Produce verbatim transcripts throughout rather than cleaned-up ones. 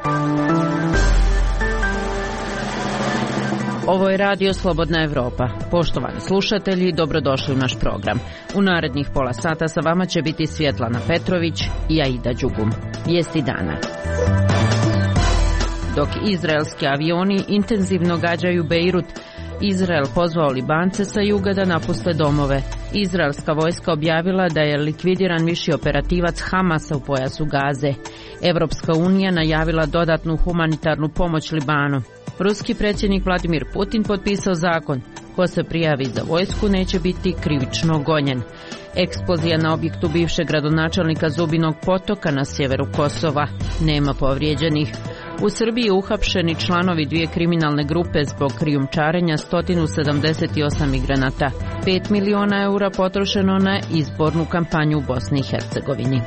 Ovo je Radio Slobodna Evropa. Poštovani slušatelji, dobrodošli u naš program. U narednih pola sata sa vama će biti Svjetlana Petrović i Aida Đugum. Vijesti dana. Dok izraelski avioni intenzivno gađaju Bejrut, Izrael pozvao Libance sa juga da napuste domove. Izraelska vojska objavila da je likvidiran viši operativac Hamasa u pojasu Gaze. Evropska unija najavila dodatnu humanitarnu pomoć Libanu. Ruski predsjednik Vladimir Putin potpisao zakon. Ko se prijavi za vojsku neće biti krivično gonjen. Eksplozija na objektu bivšeg gradonačelnika Zubinog Potoka na sjeveru Kosova. Nema povrijeđenih. U Srbiji uhapšeni članovi dvije kriminalne grupe zbog krijumčarenja sto sedamdeset osam migranata. pet miliona eura potrošeno na izbornu kampanju u Bosni i Hercegovini.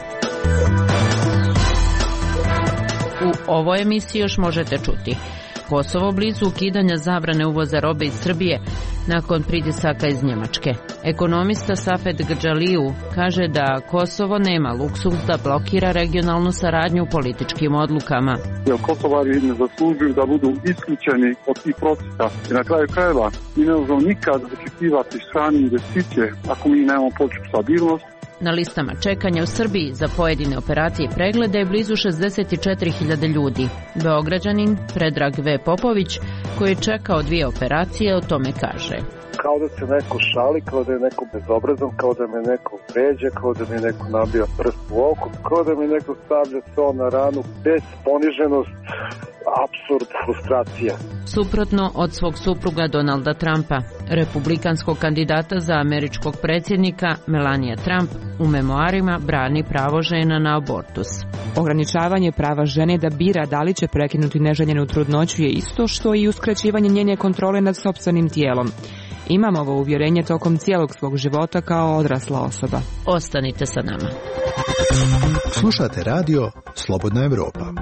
U ovoj emisiji još možete čuti: Kosovo blizu ukidanja zabrane uvoza robe iz Srbije nakon pritisaka iz Njemačke. Ekonomista Safet Grdžaliju kaže da Kosovo nema luksuz da blokira regionalnu saradnju u političkim odlukama. Kosovari ne zaslužuju da budu isključeni od tih procesa. I na kraju krajeva mi ne možemo nikad očekivati strane investicije ako mi nemamo političku stabilnost. Na listama čekanja u Srbiji za pojedine operacije i preglede je blizu šezdeset četiri hiljade ljudi. Beograđanin Predrag V. Popović, koji je čekao dvije operacije, o tome kaže: kao da se neko šali, kao da je neko bezobrazan, kao da me neko vređa, kao da mi neko nabija prst u oko, kao da mi neko stavlja so na ranu, bez poniženost, apsurd, frustracija. Suprotno od svog supruga Donalda Trumpa, republikanskog kandidata za američkog predsjednika, Melania Trump u memoarima brani pravo žena na abortus. Ograničavanje prava žene da bira da li će prekinuti neželjenu trudnoću je isto što i uskraćivanje njene kontrole nad sopstvenim tijelom. Imam ovo uvjerenje tokom cijelog svog života kao odrasla osoba. Ostanite sa nama. Slušate radio Slobodna Evropa.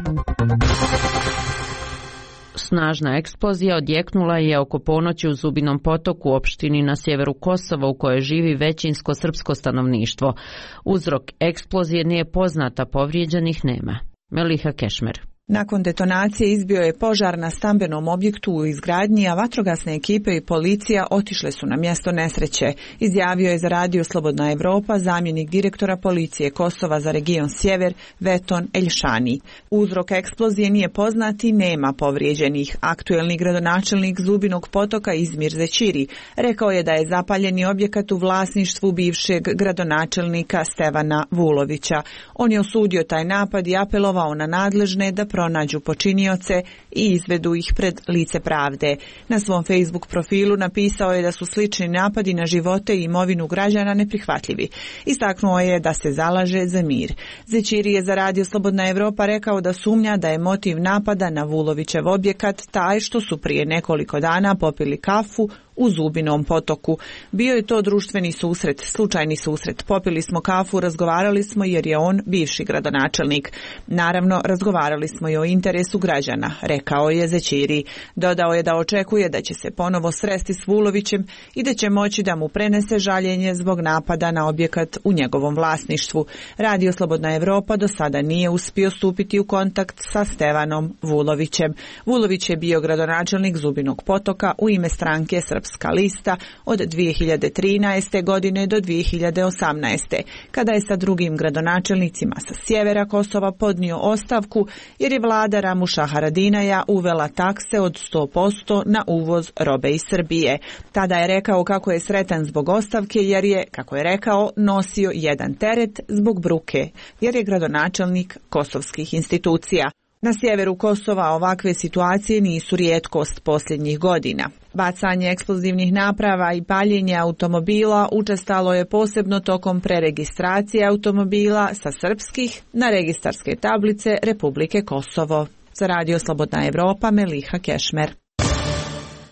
Snažna eksplozija odjeknula je oko ponoći u Zubinom Potoku, opštini na sjeveru Kosova u kojoj živi većinsko srpsko stanovništvo. Uzrok eksplozije nije poznata, povrijeđenih nema. Meliha Kešmer. Nakon detonacije izbio je požar na stambenom objektu u izgradnji, a vatrogasne ekipe i policija otišle su na mjesto nesreće, izjavio je za Radio Slobodna Evropa zamjenik direktora policije Kosova za region Sjever Veton Eljšani. Uzrok eksplozije nije poznat i nema povrijeđenih. Aktuelni gradonačelnik Zubinog Potoka Izmir Zećiri rekao je da je zapaljeni objekat u vlasništvu bivšeg gradonačelnika Stevana Vulovića. On je osudio taj napad i apelovao na nadležne da pronađu počinioce i izvedu ih pred lice pravde. Na svom Facebook profilu napisao je da su slični napadi na živote i imovinu građana neprihvatljivi. Istaknuo je da se zalaže za mir. Zećiri je za Radio Slobodna Evropa rekao da sumnja da je motiv napada na Vulovićev objekat taj što su prije nekoliko dana popili kafu u Zubinom Potoku. Bio je to društveni susret, slučajni susret. Popili smo kafu, razgovarali smo jer je on bivši gradonačelnik. Naravno, razgovarali smo i o interesu građana, rekao je Zećiri. Dodao je da očekuje da će se ponovo sresti s Vulovićem i da će moći da mu prenese žaljenje zbog napada na objekat u njegovom vlasništvu. Radio Slobodna Evropa do sada nije uspio stupiti u kontakt sa Stevanom Vulovićem. Vulović je bio gradonačelnik Zubinog Potoka u ime stranke Srpska lista od dvije hiljade trinaeste. godine do dvije hiljade osamnaeste. kada je sa drugim gradonačelnicima sa sjevera Kosova podnio ostavku jer je vlada Ramuša Haradinaja uvela takse od sto posto na uvoz robe iz Srbije. Tada je rekao kako je sretan zbog ostavke jer je, kako je rekao, nosio jedan teret zbog bruke, jer je gradonačelnik kosovskih institucija. Na sjeveru Kosova ovakve situacije nisu rijetkost posljednjih godina. Bacanje eksplozivnih naprava i paljenje automobila učestalo je posebno tokom preregistracije automobila sa srpskih na registarske tablice Republike Kosovo. Za Radio Slobodna Evropa, Meliha Kešmer.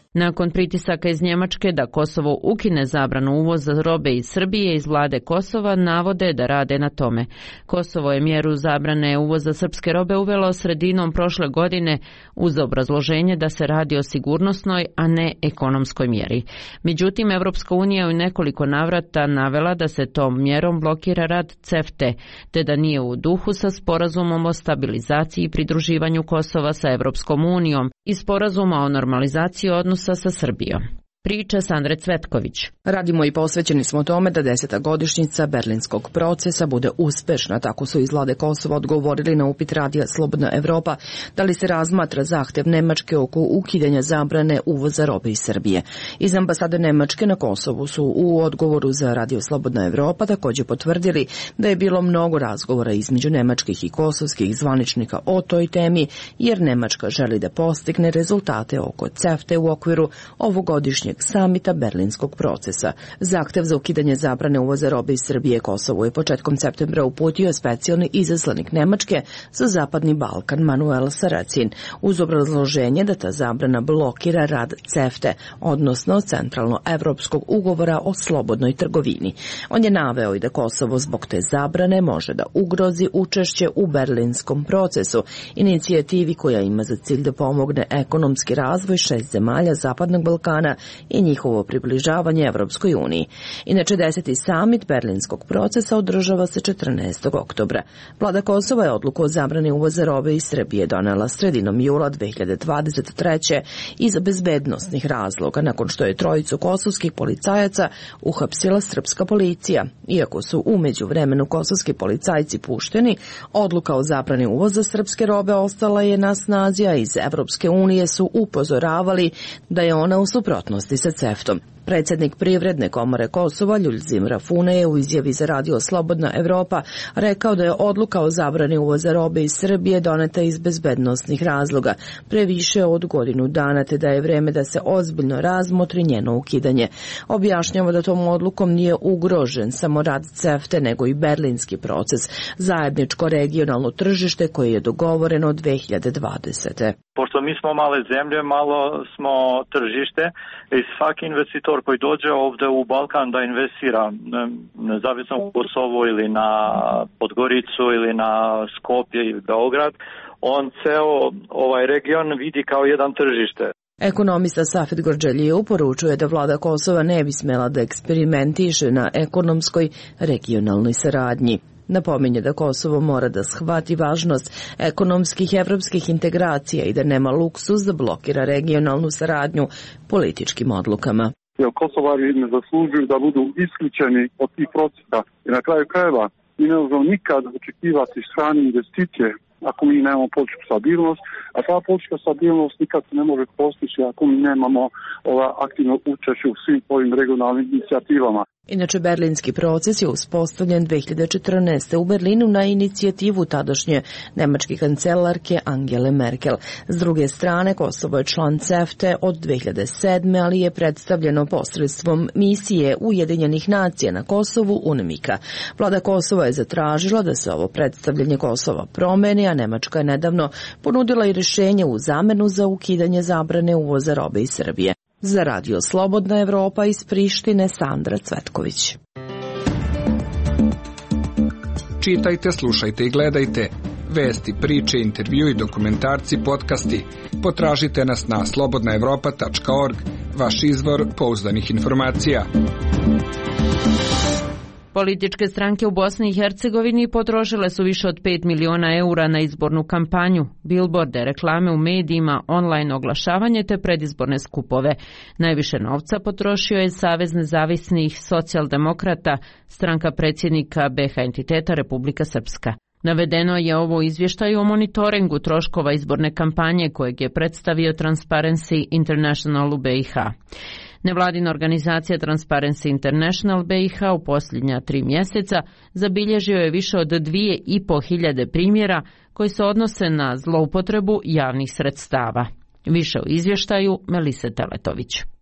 Nakon pritisaka iz Njemačke da Kosovo ukine zabranu uvoza robe iz Srbije, iz vlade Kosova navode da rade na tome. Kosovo je mjeru zabrane uvoza srpske robe uvelo sredinom prošle godine uz obrazloženje da se radi o sigurnosnoj, a ne ekonomskoj mjeri. Međutim, Evropska unija je u nekoliko navrata navela da se tom mjerom blokira rad CEFTE, te da nije u duhu sa sporazumom o stabilizaciji i pridruživanju Kosova sa Evropskom unijom i sporazuma o normalizaciji odnosa sa Srbijom. Priča Sandre Cvetković. Radimo i posvećeni smo tome da deseta godišnjica Berlinskog procesa bude uspešna, tako su iz vlade Kosova odgovorili na upit radija Slobodna Evropa da li se razmatra zahtev Nemačke oko ukidanja zabrane uvoza robe iz Srbije. Iz ambasade Nemačke na Kosovu su u odgovoru za radio Slobodna Evropa također potvrdili da je bilo mnogo razgovora između nemačkih i kosovskih zvaničnika o toj temi, jer Nemačka želi da postigne rezultate oko CEFTE u okviru ovogodišnjeg samita Berlinskog procesa. Zahtev za ukidanje zabrane uvoza robe iz Srbije Kosovu je početkom septembra uputio specijalni izaslanik Nemačke za Zapadni Balkan Manuel Saracin, uz obrazloženje da ta zabrana blokira rad CEFTE, odnosno Centralno-evropskog ugovora o slobodnoj trgovini. On je naveo i da Kosovo zbog te zabrane može da ugrozi učešće u Berlinskom procesu, inicijativi koja ima za cilj da pomogne ekonomski razvoj šest zemalja Zapadnog Balkana i njihovo približavanje Evropskoj uniji. Inače, deseti samit Berlinskog procesa održava se četrnaestog oktobra. Vlada Kosova je odluku o zabrani uvoza robe iz Srbije donela sredinom jula dve hiljade dvadeset treće iz bezbednosnih razloga, nakon što je trojicu kosovskih policajaca uhapsila srpska policija. Iako su u međuvremenu kosovski policajci pušteni, odluka o zabrani uvoza srpske robe ostala je na snazi, a iz Evropske unije su upozoravali da je ona u suprotnosti sa CEFTom. Predsjednik Privredne komore Kosova Ljuljzim Rafune je u izjavi za radio Slobodna Evropa rekao da je odluka o zabrani uvoza robe iz Srbije doneta iz bezbednosnih razloga pre više od godinu dana, te da je vreme da se ozbiljno razmotri njeno ukidanje. Objašnjava da tom odlukom nije ugrožen samo rad CEFTE, nego i berlinski proces, zajedničko regionalno tržište koje je dogovoreno dve hiljade dvadesete. Pošto mi smo male zemlje, malo smo tržište i svaki investitor koji dođe ovdje u Balkan da investira, nezavisno u Kosovo ili na Podgoricu ili na Skopje ili Beograd, on ceo ovaj region vidi kao jedan tržište. Ekonomista Safet Gorđeliju poručuje da vlada Kosova ne bi smela da eksperimentiše na ekonomskoj regionalnoj saradnji. Napominje da Kosovo mora da shvati važnost ekonomskih evropskih integracija i da nema luksuz da blokira regionalnu saradnju političkim odlukama. Kosovari ne zaslužuju da budu isključeni od tih procesa. I na kraju krajeva mi ne možemo nikad očekivati strane investicije ako mi nemamo političku stabilnost, a ta politička stabilnost nikad se ne može postići ako mi nemamo ova aktivno učešće u svim ovim regionalnim inicijativama. Inače, berlinski proces je uspostavljen dve hiljade četrnaeste. u Berlinu na inicijativu tadašnje nemačke kancelarke Angele Merkel. S druge strane, Kosovo je član CEFTE od dve hiljade sedme. ali je predstavljeno posredstvom misije Ujedinjenih nacija na Kosovu UNMIK-a. Vlada Kosova je zatražila da se ovo predstavljanje Kosova promeni, a Nemačka je nedavno ponudila i rješenje u zamenu za ukidanje zabrane uvoza robe iz Srbije. Za radio Slobodna Evropa iz Prištine, Sandra Cvetković. Čitajte, slušajte i gledajte vesti, priče, intervju i dokumentarci, podcasti. Potražite nas na slobodna evropa tačka org, vaš izvor pouzdanih informacija. Političke stranke u Bosni i Hercegovini potrošile su više od pet miliona eura na izbornu kampanju, bilborde, reklame u medijima, online oglašavanje te predizborne skupove. Najviše novca potrošio je Savez nezavisnih socijaldemokrata, stranka predsjednika be ha entiteta Republika Srpska. Navedeno je ovo u izvještaju o monitoringu troškova izborne kampanje kojeg je predstavio Transparency International u be ha. Nevladina organizacija Transparency International be ha u posljednja tri mjeseca zabilježio je više od dvije i po hiljade primjera koji se odnose na zloupotrebu javnih sredstava. Više u izvještaju Melise Teletović.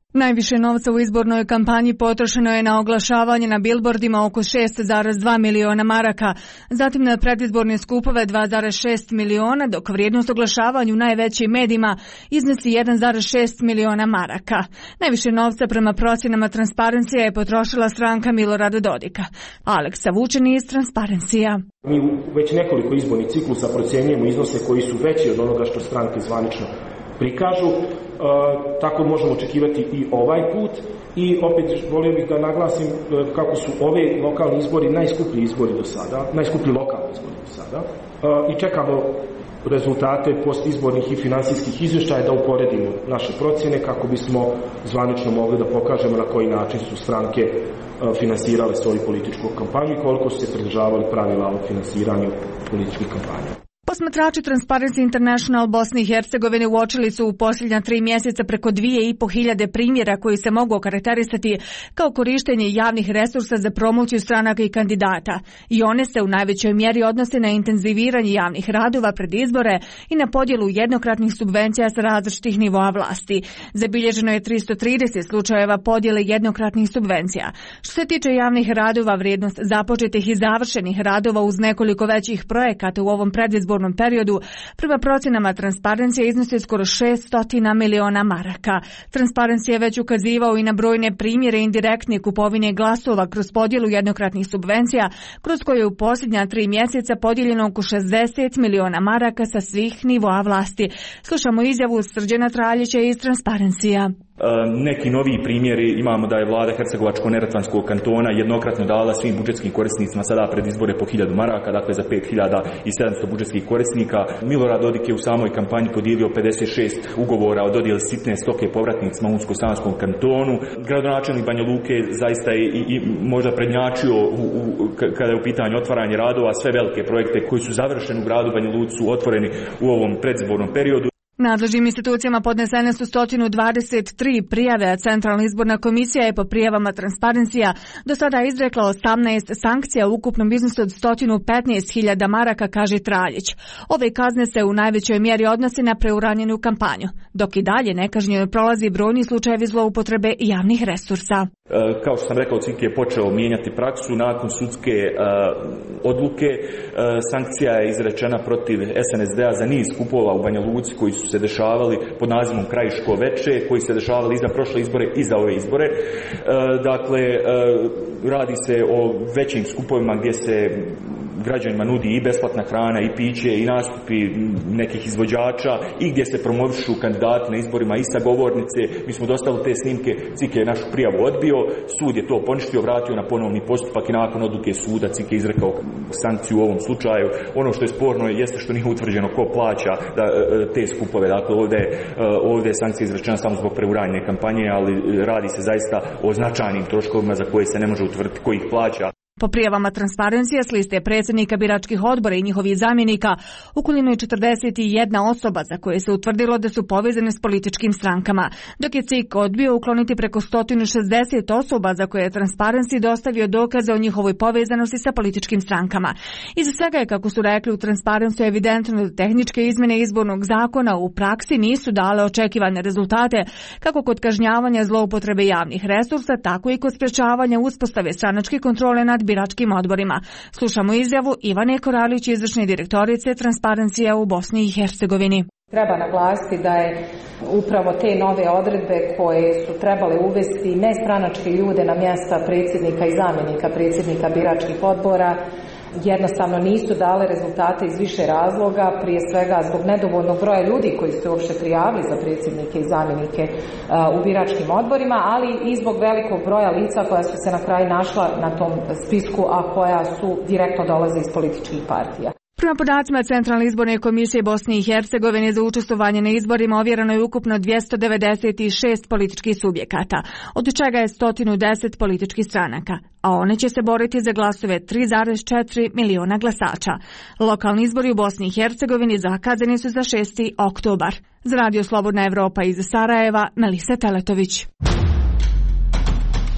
Najviše novca u izbornoj kampanji potrošeno je na oglašavanje na bilbordima oko šest zarez dva miliona maraka, zatim na predizborne skupove dva zarez šest miliona, dok vrijednost oglašavanja u najvećim medijima iznosi jedan zarez šest miliona maraka. Najviše novca prema procjenama Transparencija je potrošila stranka Milorada Dodika. Aleksa Vučeni iz Transparencija. Mi već nekoliko izbornih ciklusa procjenjujemo iznose koji su veći od onoga što stranke zvanično prikažu, e, tako možemo očekivati i ovaj put i opet volio bih da naglasim e, kako su ove lokalni izbori najskuplji izbori do sada, najskuplji lokalni izbori do sada e, i čekamo rezultate postizbornih i finansijskih izvještaja da uporedimo naše procjene kako bismo zvanično mogli da pokažemo na koji način su stranke e, finansirale svoju političku kampanju i koliko su se pridržavali pravila o finansiranju političkih kampanja. Posmatrači Transparency International Bosne i Hercegovine uočili su u posljednja tri mjeseca preko dvije i po hiljade primjera koji se mogu okarakterisati kao korištenje javnih resursa za promociju stranaka i kandidata. I one se u najvećoj mjeri odnose na intenziviranje javnih radova pred izbore i na podjelu jednokratnih subvencija sa različitih nivoa vlasti. Zabilježeno je tristo trideset slučajeva podjele jednokratnih subvencija. Što se tiče javnih radova, vrijednost započetih i završenih radova uz nekoliko većih projekata u ovom predizbornom periodu prema procjenama Transparencija iznosi skoro šesto miliona maraka. Transparencija je već ukazivao i na brojne primjere indirektne kupovine glasova kroz podjelu jednokratnih subvencija, kroz koje je u posljednja tri mjeseca podijeljeno oko šezdeset miliona maraka sa svih nivoa vlasti. Slušamo izjavu Srđana Traljića iz Transparencija. Neki noviji primjeri imamo da je vlada Hercegovačko-Neretvanskog kantona jednokratno dala svim budžetskim korisnicima sada pred izbore po hiljadu maraka, dakle za pet hiljada sedamsto budžetskih korisnika. Milorad Dodik je u samoj kampanji podijelio pedeset šest ugovora o dodjeli sitne stoke povratnicima u Unsko-Sanskom kantonu. Gradonačelnik Banja Luke zaista je i, i možda prednjačio u, u, kada je u pitanju otvaranje radova. Sve velike projekte koji su završeni u gradu Banja Luci su otvoreni u ovom predizbornom periodu. Nadležnim institucijama podnesene su sto dvadeset tri prijave, a Centralna izborna komisija je po prijavama Transparencija do sada izrekla osamnaest sankcija u ukupnom iznosu od sto petnaest hiljada maraka, kaže Traljić. Ove kazne se u najvećoj mjeri odnose na preuranjenu kampanju, dok i dalje nekažnjeno prolazi brojni slučajevi zloupotrebe javnih resursa. Kao što sam rekao, C I K je počeo mijenjati praksu nakon sudske uh, odluke. Uh, sankcija je izrečena protiv S N S D-a za niz skupova u Banja Luci koji su se dešavali pod nazivom Krajiško veče, koji su se dešavali i za prošle izbore i za ove izbore. Uh, dakle, uh, radi se o većim skupovima gdje se građanima nudi i besplatna hrana i piće i nastupi nekih izvođača i gdje se promovišu kandidati na izborima i sa govornice. Mi smo dostavili te snimke, C I K je našu prijavu odbio, sud je to poništio, vratio na ponovni postupak i nakon odluke suda C I K je izrekao sankciju u ovom slučaju. Ono što je sporno jeste što nije utvrđeno ko plaća da, te skupove. Dakle, ovdje, ovdje je sankcija izrečena samo zbog preuranjene kampanje, ali radi se zaista o značajnim troškovima za koje se ne može utvrditi ko ih plaća. Po prijavama Transparencija s liste predsjednika biračkih odbora i njihovih zamjenika ukoljeno je četrdeset jedna osoba za koje se utvrdilo da su povezane s političkim strankama, dok je C I K odbio ukloniti preko sto šezdeset osoba za koje je Transparency dostavio dokaze o njihovoj povezanosti sa političkim strankama. Iza svega je, kako su rekli u Transparency, evidentno da tehničke izmjene izbornog zakona u praksi nisu dale očekivane rezultate, kako kod kažnjavanja zloupotrebe javnih resursa, tako i kod sprečavanja uspostave stranačke kontrole nad biračkim odborima. Slušamo izjavu Ivane Koralić, izvršne direktorice Transparencija u Bosni i Hercegovini. Treba naglasiti da je upravo te nove odredbe koje su trebale uvesti nestranačke ljude na mjesta predsjednika i zamjenika predsjednika biračkih odbora jednostavno nisu dale rezultate iz više razloga, prije svega zbog nedovoljnog broja ljudi koji su uopšte prijavili za predsjednike i zamjenike u biračkim odborima, ali i zbog velikog broja lica koja su se na kraju našla na tom spisku, a koja su direktno dolaze iz političkih partija. Prema podacima Centralne izborne komisije Bosne i Hercegovine za učestvovanje na izborima ovjereno je ukupno dvjesto devedeset šest političkih subjekata, od čega je sto deset političkih stranaka, a one će se boriti za glasove tri zarez četiri miliona glasača. Lokalni izbori u Bosni i Hercegovini zakazani su za šesti oktobar. Za Radio Slobodna Evropa iz Sarajeva, Melisa Teletović.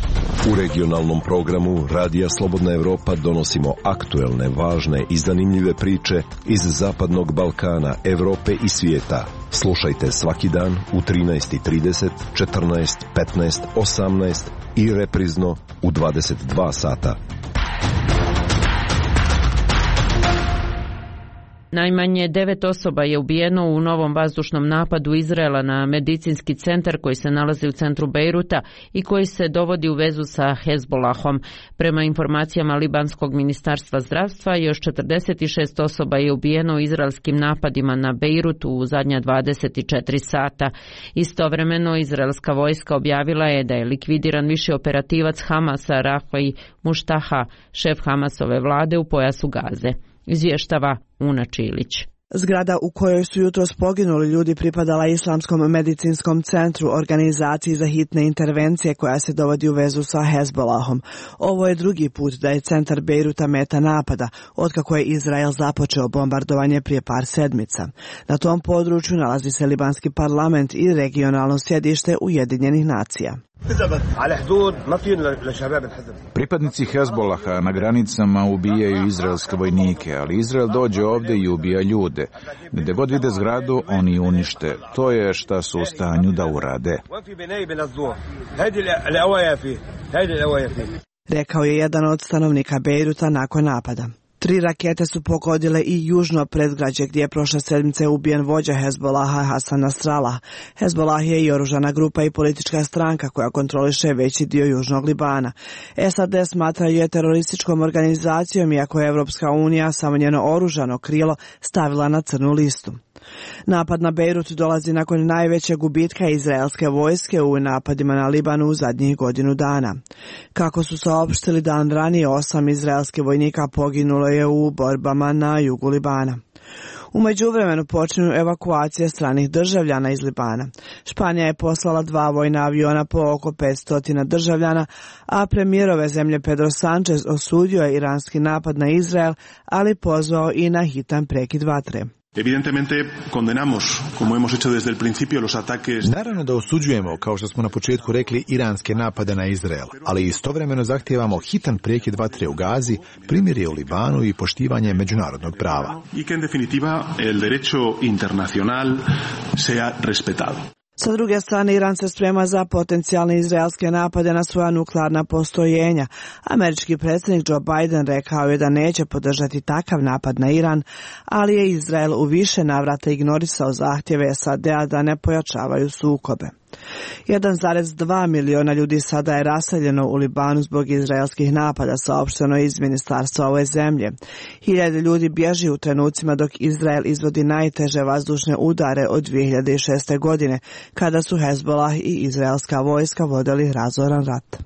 U regionalnom programu Radija Slobodna Evropa donosimo aktuelne, važne i zanimljive priče iz Zapadnog Balkana, Evrope i svijeta. Slušajte svaki dan u trinaest i trideset, četrnaest, petnaest, osamnaest i reprizno u dvadeset dva sata. Najmanje devet osoba je ubijeno u novom vazdušnom napadu Izraela na medicinski centar koji se nalazi u centru Bejruta i koji se dovodi u vezu sa Hezbolahom. Prema informacijama Libanskog ministarstva zdravstva, još četrdeset šest osoba je ubijeno u izraelskim napadima na Bejrut u zadnja dvadeset četiri sata. Istovremeno, izraelska vojska objavila je da je likvidiran viši operativac Hamasa Rafai Muštaha, šef Hamasove vlade u pojasu Gaze. Izvještava Una Čilić. Zgrada u kojoj su jutros poginuli ljudi pripadala Islamskom medicinskom centru, organizaciji za hitne intervencije koja se dovodi u vezu sa Hezbolahom. Ovo je drugi put da je centar Bejruta meta napada, otkako je Izrael započeo bombardovanje prije par sedmica. Na tom području nalazi se libanski parlament i regionalno sjedište Ujedinjenih nacija. Pripadnici Hezbolaha na granicama ubijaju izraelske vojnike, ali Izrael dođe ovdje i ubija ljude. Gdje god vide zgradu, oni unište. To je šta su u stanju da urade. Rekao je jedan od stanovnika Bejruta nakon napada. Tri rakete su pogodile i južno predgrađe gdje je prošle sedmice ubijen vođa Hezbolaha Hasan Nasrallah. Hezbolah je i oružana grupa i politička stranka koja kontroliše veći dio južnog Libana. S A D smatra je terorističkom organizacijom, iako je Evropska unija samo njeno oružano krilo stavila na crnu listu. Napad na Bejrut dolazi nakon najvećeg gubitka izraelske vojske u napadima na Libanu u zadnjih godinu dana. Kako su saopštili dan ranije, osam izraelskih vojnika poginulo je u borbama na jugu Libana. U međuvremenu počinju evakuacije stranih državljana iz Libana. Španija je poslala dva vojna aviona po oko petsto državljana, a premijerove zemlje Pedro Sanchez osudio je iranski napad na Izrael, ali pozvao i na hitan prekid vatre. Evidentemente condenamos, como hemos hecho desde el principio, los ataques. Naravno da osuđujemo, kao što smo na početku rekli, iranske napade na Izrael, ali istovremeno zahtijevamo hitan prekid vatre u Gazi, primirje u Libanu i poštivanje međunarodnog prava. I que en definitiva el derecho internacional sea respetado. Sa druge strane, Iran se sprema za potencijalne izraelske napade na svoja nuklearna postrojenja. Američki predsjednik Joe Biden rekao je da neće podržati takav napad na Iran, ali je Izrael u više navrata ignorisao zahtjeve S A D-a da ne pojačavaju sukobe. jedan zarez dva miliona ljudi sada je raseljeno u Libanu zbog izraelskih napada, saopšteno iz ministarstva ove zemlje. Hiljade ljudi bježi u trenucima dok Izrael izvodi najteže vazdušne udare od dvije hiljade šeste. godine, kada su Hezbolah i izraelska vojska vodili razoran rat.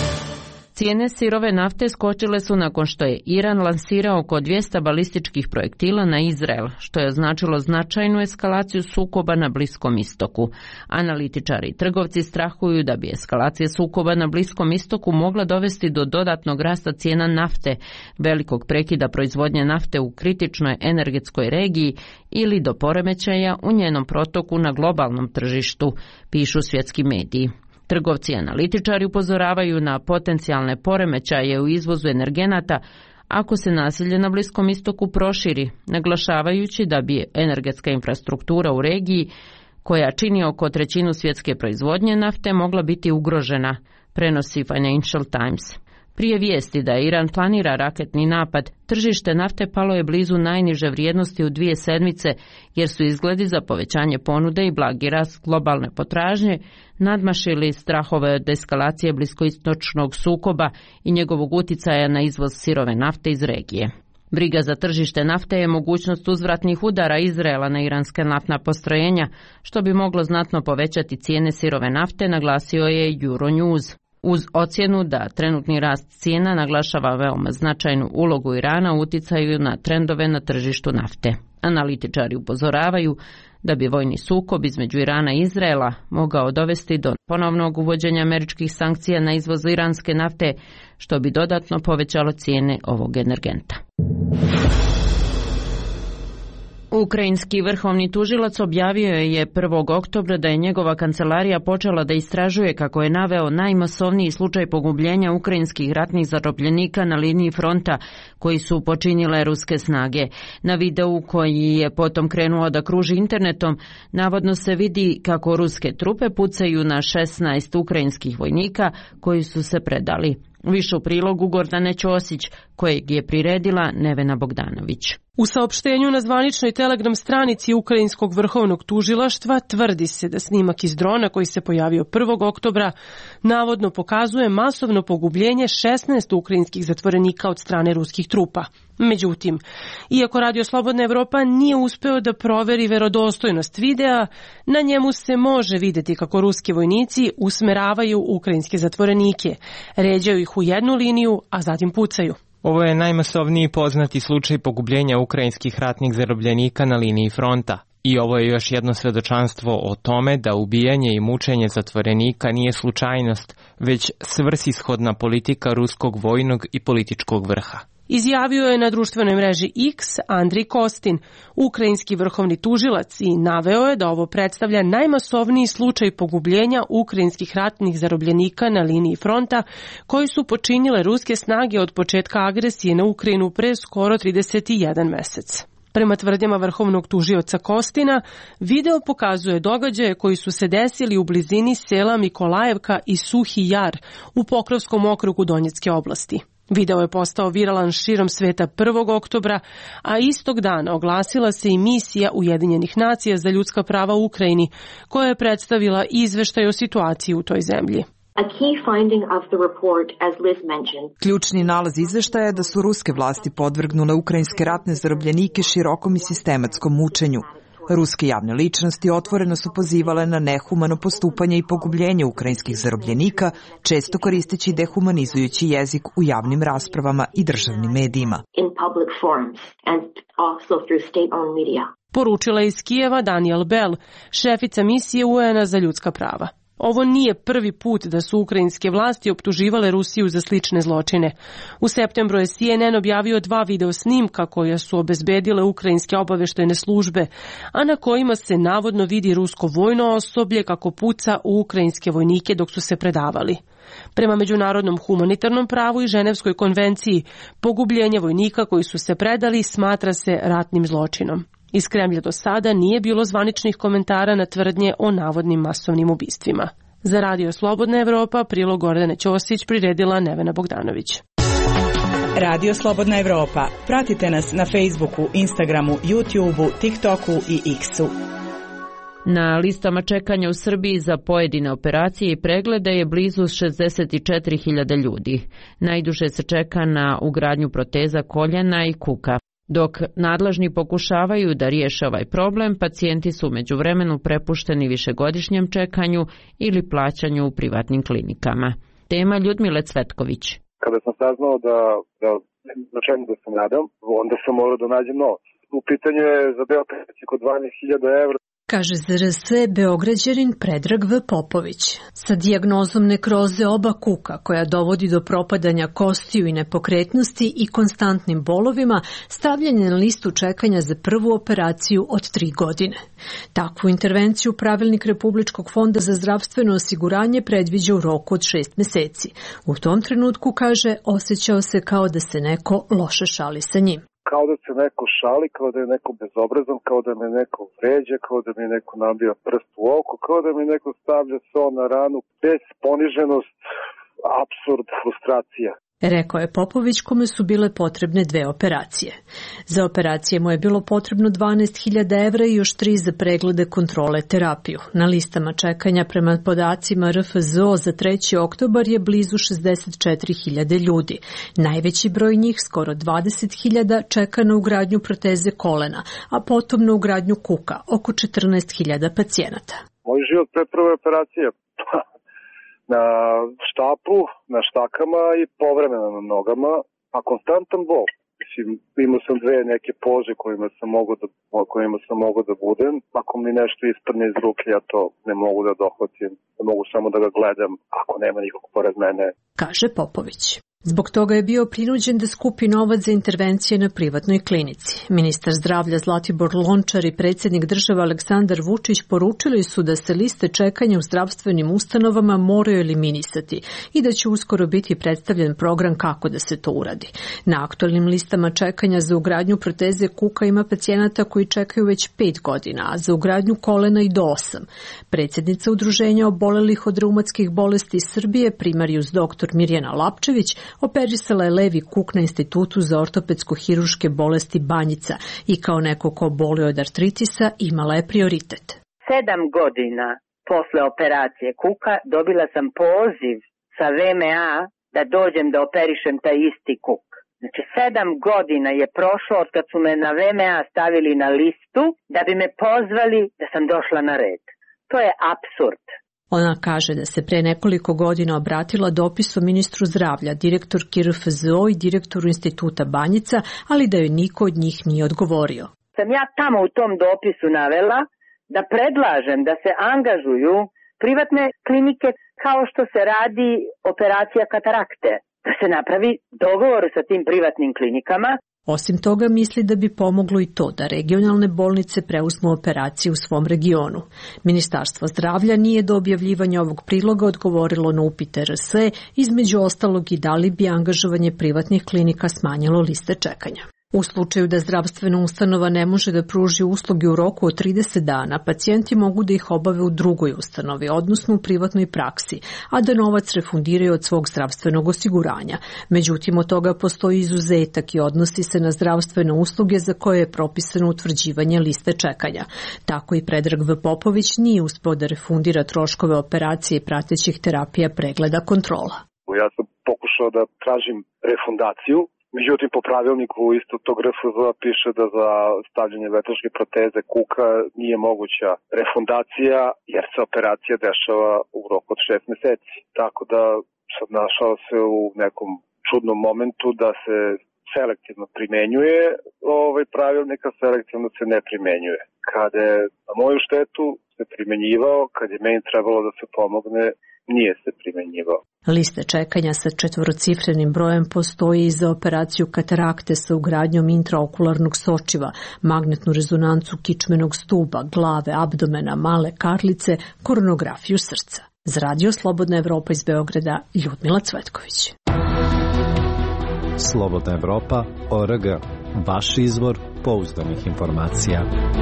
Cijene sirove nafte skočile su nakon što je Iran lansirao oko dvjesto balističkih projektila na Izrael, što je označilo značajnu eskalaciju sukoba na Bliskom istoku. Analitičari i trgovci strahuju da bi eskalacija sukoba na Bliskom istoku mogla dovesti do dodatnog rasta cijena nafte, velikog prekida proizvodnje nafte u kritičnoj energetskoj regiji ili do poremećaja u njenom protoku na globalnom tržištu, pišu svjetski mediji. Trgovci i analitičari upozoravaju na potencijalne poremećaje u izvozu energenata ako se nasilje na Bliskom istoku proširi, naglašavajući da bi energetska infrastruktura u regiji, koja čini oko trećinu svjetske proizvodnje nafte, mogla biti ugrožena, prenosi Financial Times. Prije vijesti da Iran planira raketni napad, tržište nafte palo je blizu najniže vrijednosti u dvije sedmice, jer su izgledi za povećanje ponude i blagi rast globalne potražnje nadmašili strahove od eskalacije bliskoistočnog sukoba i njegovog utjecaja na izvoz sirove nafte iz regije. Briga za tržište nafte je mogućnost uzvratnih udara Izraela na iranske naftna postrojenja, što bi moglo znatno povećati cijene sirove nafte, naglasio je Euronews. Uz ocjenu da trenutni rast cijena naglašava veoma značajnu ulogu Irana u utjecaju na trendove na tržištu nafte. Analitičari upozoravaju da bi vojni sukob između Irana i Izraela mogao dovesti do ponovnog uvođenja američkih sankcija na izvoz iranske nafte, što bi dodatno povećalo cijene ovog energenta. Ukrajinski vrhovni tužilac objavio je prvog oktobra da je njegova kancelarija počela da istražuje, kako je naveo, najmasovniji slučaj pogubljenja ukrajinskih ratnih zarobljenika na liniji fronta koji su počinile ruske snage. Na videu koji je potom krenuo da kruži internetom, navodno se vidi kako ruske trupe pucaju na šesnaest ukrajinskih vojnika koji su se predali. Više u prilogu Gordane Ćosić, kojeg je priredila Nevena Bogdanović. U saopštenju na zvaničnoj Telegram stranici Ukrajinskog vrhovnog tužilaštva tvrdi se da snimak iz drona koji se pojavio prvog oktobra navodno pokazuje masovno pogubljenje šesnaest ukrajinskih zatvorenika od strane ruskih trupa. Međutim, iako Radio Slobodna Evropa nije uspeo da proveri verodostojnost videa, na njemu se može videti kako ruski vojnici usmeravaju ukrajinske zatvorenike, ređaju ih u jednu liniju, a zatim pucaju. Ovo je najmasovniji poznati slučaj pogubljenja ukrajinskih ratnih zarobljenika na liniji fronta. I ovo je još jedno svedočanstvo o tome da ubijanje i mučenje zatvorenika nije slučajnost, već svrsishodna politika ruskog vojnog i političkog vrha. Izjavio je na društvenoj mreži X Andrij Kostin, ukrajinski vrhovni tužilac, i naveo je da ovo predstavlja najmasovniji slučaj pogubljenja ukrajinskih ratnih zarobljenika na liniji fronta koji su počinile ruske snage od početka agresije na Ukrajinu pre skoro trideset jedan mesec. Prema tvrdnjama vrhovnog tužioca Kostina, video pokazuje događaje koji su se desili u blizini sela Mikolajevka i Suhi Jar u Pokrovskom okrugu Donjecke oblasti. Video je postao viralan širom sveta prvog oktobra, a istog dana oglasila se i misija Ujedinjenih nacija za ljudska prava u Ukrajini, koja je predstavila izveštaj o situaciji u toj zemlji. Ključni nalaz izveštaja je da su ruske vlasti podvrgnule ukrajinske ratne zarobljenike širokom i sistematskom mučenju. Ruske javne ličnosti otvoreno su pozivale na nehumano postupanje i pogubljenje ukrajinskih zarobljenika, često koristeći dehumanizujući jezik u javnim raspravama i državnim medijima. Poručila je iz Kijeva Daniel Bell, šefica misije U N-a za ljudska prava. Ovo nije prvi put da su ukrajinske vlasti optuživale Rusiju za slične zločine. U septembru je C N N objavio dva video snimka koja su obezbedile ukrajinske obaveštajne službe, a na kojima se navodno vidi rusko vojno osoblje kako puca u ukrajinske vojnike dok su se predavali. Prema međunarodnom humanitarnom pravu i Ženevskoj konvenciji, pogubljenje vojnika koji su se predali smatra se ratnim zločinom. Iz Kremlja do sada nije bilo zvaničnih komentara na tvrdnje o navodnim masovnim ubistvima. Za Radio Slobodna Evropa prilog Gordane Ćosić priredila Nevena Bogdanović. Radio Slobodna Evropa. Pratite nas na Facebooku, Instagramu, YouTubeu, TikToku i X-u. Na listama čekanja u Srbiji za pojedine operacije i preglede je blizu šezdeset četiri hiljade ljudi. Najduže se čeka na ugradnju proteza koljena i kuka. Dok nadležni pokušavaju da riješe ovaj problem, pacijenti su međuvremenu prepušteni višegodišnjem čekanju ili plaćanju u privatnim klinikama. Tema Ljudmile Cvetković. Kada sam saznao da, da na čemu da se nadam, onda sam morao da nađem novac. U pitanju je za deo operaciju kod dvanaest hiljada evra. Kaže Z R S Beograđanin Predrag V. Popović. Sa dijagnozom nekroze oba kuka, koja dovodi do propadanja kostiju i nepokretnosti i konstantnim bolovima, stavljen je na listu čekanja za prvu operaciju od tri godine. Takvu intervenciju pravilnik Republičkog fonda za zdravstveno osiguranje predviđa u roku od šest meseci. U tom trenutku, kaže, osjećao se kao da se neko loše šali sa njim. Kao da se neko šali, kao da je neko bezobrazan, kao da me neko vređa, kao da mi neko nabija prst u oko, kao da mi neko stavlja so na ranu, bez poniženost, apsurd, frustracija. Rekao je Popović, kome su bile potrebne dve operacije. Za operacije mu je bilo potrebno dvanaest hiljada evra i još tri za preglede, kontrole, terapiju. Na listama čekanja prema podacima R F Z O za treći oktobar je blizu šezdeset četiri hiljade ljudi. Najveći broj njih, skoro dvadeset hiljada, čeka na ugradnju proteze kolena, a potom na ugradnju kuka, oko četrnaest hiljada pacijenata. Moj život pre prve operacije na štapu, na štakama i povremeno na nogama, a konstantan bol. Mislim, imao sam dve neke pože kojima sam mogao da, kojima sam mogao da budem. Ako mi nešto ispadne iz ruke, ja to ne mogu da dohvatim. Ne mogu samo da ga gledam ako nema nikog pored mene. Kaže Popović. Zbog toga je bio prinuđen da skupi novac za intervencije na privatnoj klinici. Ministar zdravlja Zlatibor Lončar i predsjednik države Aleksandar Vučić poručili su da se liste čekanja u zdravstvenim ustanovama moraju eliminisati i da će uskoro biti predstavljen program kako da se to uradi. Na aktualnim listama čekanja za ugradnju proteze kuka ima pacijenata koji čekaju već pet godina, a za ugradnju kolena i do osam. Predsjednica Udruženja obolelih od reumatskih bolesti Srbije, primarijus doktor Mirjana Lapčević, operisala je levi kuk na Institutu za ortopedsko-hiruške bolesti Banjica i kao neko ko boli od artritisa imala je prioritet. Sedam godina posle operacije kuka dobila sam poziv sa V M A da dođem da operišem taj isti kuk. Znači sedam godina je prošlo od kad su me na V M A stavili na listu da bi me pozvali da sam došla na red. To je apsurd. Ona kaže da se pre nekoliko godina obratila dopisom ministru zdravlja, direktorki R F Z O i direktoru Instituta Banjica, ali da joj niko od njih nije odgovorio. Sam ja tamo u tom dopisu navela da predlažem da se angažuju privatne klinike kao što se radi operacija katarakte. Da se napravi dogovor sa tim privatnim klinikama. Osim toga misli da bi pomoglo i to da regionalne bolnice preuzmu operaciju u svom regionu. Ministarstvo zdravlja nije do objavljivanja ovog priloga odgovorilo na upite R S E, između ostalog i da li bi angažovanje privatnih klinika smanjilo liste čekanja. U slučaju da zdravstvena ustanova ne može da pruži usluge u roku od trideset dana, pacijenti mogu da ih obave u drugoj ustanovi, odnosno u privatnoj praksi, a da novac refundiraju od svog zdravstvenog osiguranja. Međutim, od toga postoji izuzetak i odnosi se na zdravstvene usluge za koje je propisano utvrđivanje liste čekanja. Tako i Predrag V. Popović nije uspeo da refundira troškove operacije i pratećih terapija, pregleda, kontrola. Ja sam pokušao da tražim refundaciju. Međutim, po pravilniku isto tog R F Z-a piše da za stavljanje veštačke proteze kuka nije moguća refundacija jer se operacija dešava u roku od šest meseci. Tako da sad našao se u nekom čudnom momentu da se selektivno primenjuje ovaj pravilnik, a selektivno se ne primenjuje. Kada je na moju štetu se primenjivao, kad je meni trebalo da se pomogne, nije se primenjivao. Liste čekanja sa četvorocifrenim brojem postoji i za operaciju katarakte sa ugradnjom intraokularnog sočiva, magnetnu rezonancu kičmenog stuba, glave, abdomena, male karlice, koronografiju srca. Za Radio Slobodna Evropa iz Beograda, Ljudmila Cvetković. Slobodna Evropa, O R G, vaš izvor pouzdanih informacija.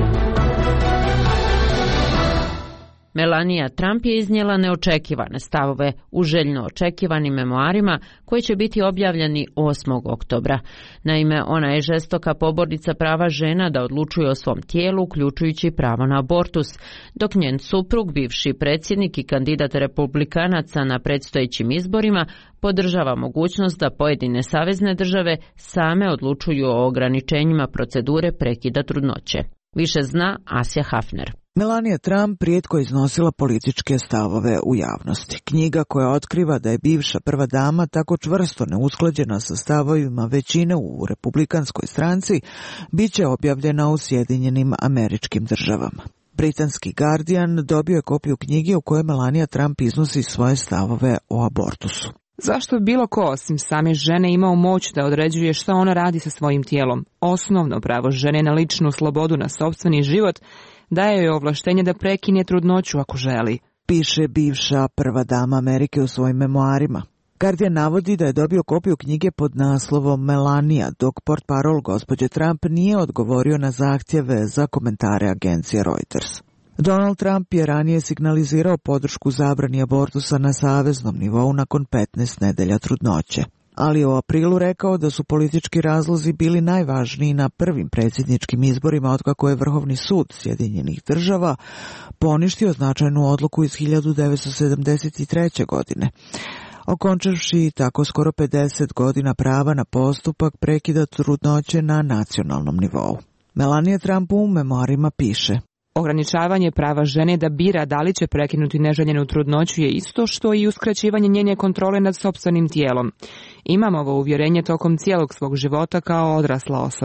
Melania Trump je iznijela neočekivane stavove u željno očekivanim memoarima koji će biti objavljeni osmog oktobra. Naime, ona je žestoka pobornica prava žena da odlučuju o svom tijelu, uključujući pravo na abortus, dok njen suprug, bivši predsjednik i kandidat republikanaca na predstojećim izborima, podržava mogućnost da pojedine savezne države same odlučuju o ograničenjima procedure prekida trudnoće. Više zna Asja Hafner. Melania Trump rijetko iznosila političke stavove u javnosti. Knjiga koja otkriva da je bivša prva dama tako čvrsto neusklađena sa stavovima većine u republikanskoj stranci, bit će objavljena u Sjedinjenim Američkim Državama. Britanski Guardian dobio je kopiju knjige u kojoj Melania Trump iznosi svoje stavove o abortusu. Zašto bi bilo ko osim same žene imao moć da određuje šta ona radi sa svojim tijelom? Osnovno pravo žene na ličnu slobodu na sopstveni život daje joj ovlaštenje da prekine trudnoću ako želi, piše bivša prva dama Amerike u svojim memoarima. Guardian navodi da je dobio kopiju knjige pod naslovom Melania, dok portparol gospođe Trump nije odgovorio na zahtjeve za komentare agencije Reuters. Donald Trump je ranije signalizirao podršku zabrani abortusa na saveznom nivou nakon petnaest nedelja trudnoće, ali je u aprilu rekao da su politički razlozi bili najvažniji na prvim predsjedničkim izborima otkako je Vrhovni sud Sjedinjenih Država poništio značajnu odluku iz hiljadu devetsto sedamdeset treće. godine, okončavši tako skoro pedeset godina prava na postupak prekida trudnoće na nacionalnom nivou. Melania Trump u memoarima piše: ograničavanje prava žene da bira da li će prekinuti neželjenu trudnoću je isto što i uskraćivanje njene kontrole nad sopstvenim tijelom. Imam ovo uvjerenje tokom cijelog svog života kao odrasla osoba.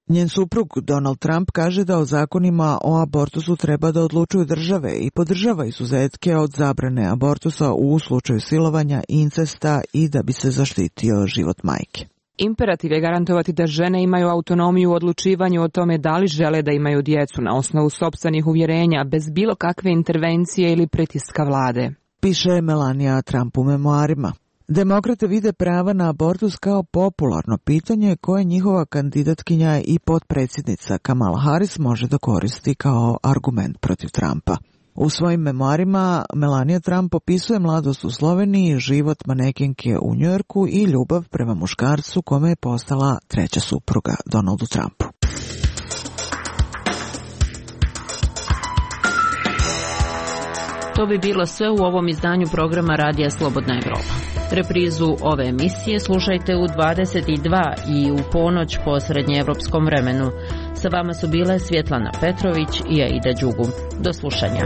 Njen suprug Donald Trump kaže da o zakonima o abortusu treba da odlučuju države i podržava izuzetke od zabrane abortusa u slučaju silovanja, incesta i da bi se zaštitio život majke. Imperativ je garantovati da žene imaju autonomiju u odlučivanju o tome da li žele da imaju djecu na osnovu sopstvenih uvjerenja, bez bilo kakve intervencije ili pritiska vlade, piše Melania Trump u memoarima. Demokrate vide prava na abortus kao popularno pitanje koje njihova kandidatkinja i potpredsjednica Kamala Harris može da koristi kao argument protiv Trumpa. U svojim memoarima Melania Trump opisuje mladost u Sloveniji, život manekenke u Njujorku i ljubav prema muškarcu kome je postala treća supruga Donaldu Trumpu. To bi bilo sve u ovom izdanju programa Radija Slobodna Evropa. Reprizu ove emisije slušajte u dvadeset dva i u ponoć po srednjeevropskom vremenu. Sa vama su bile Svjetlana Petrović i Aida Đugum. Do slušanja.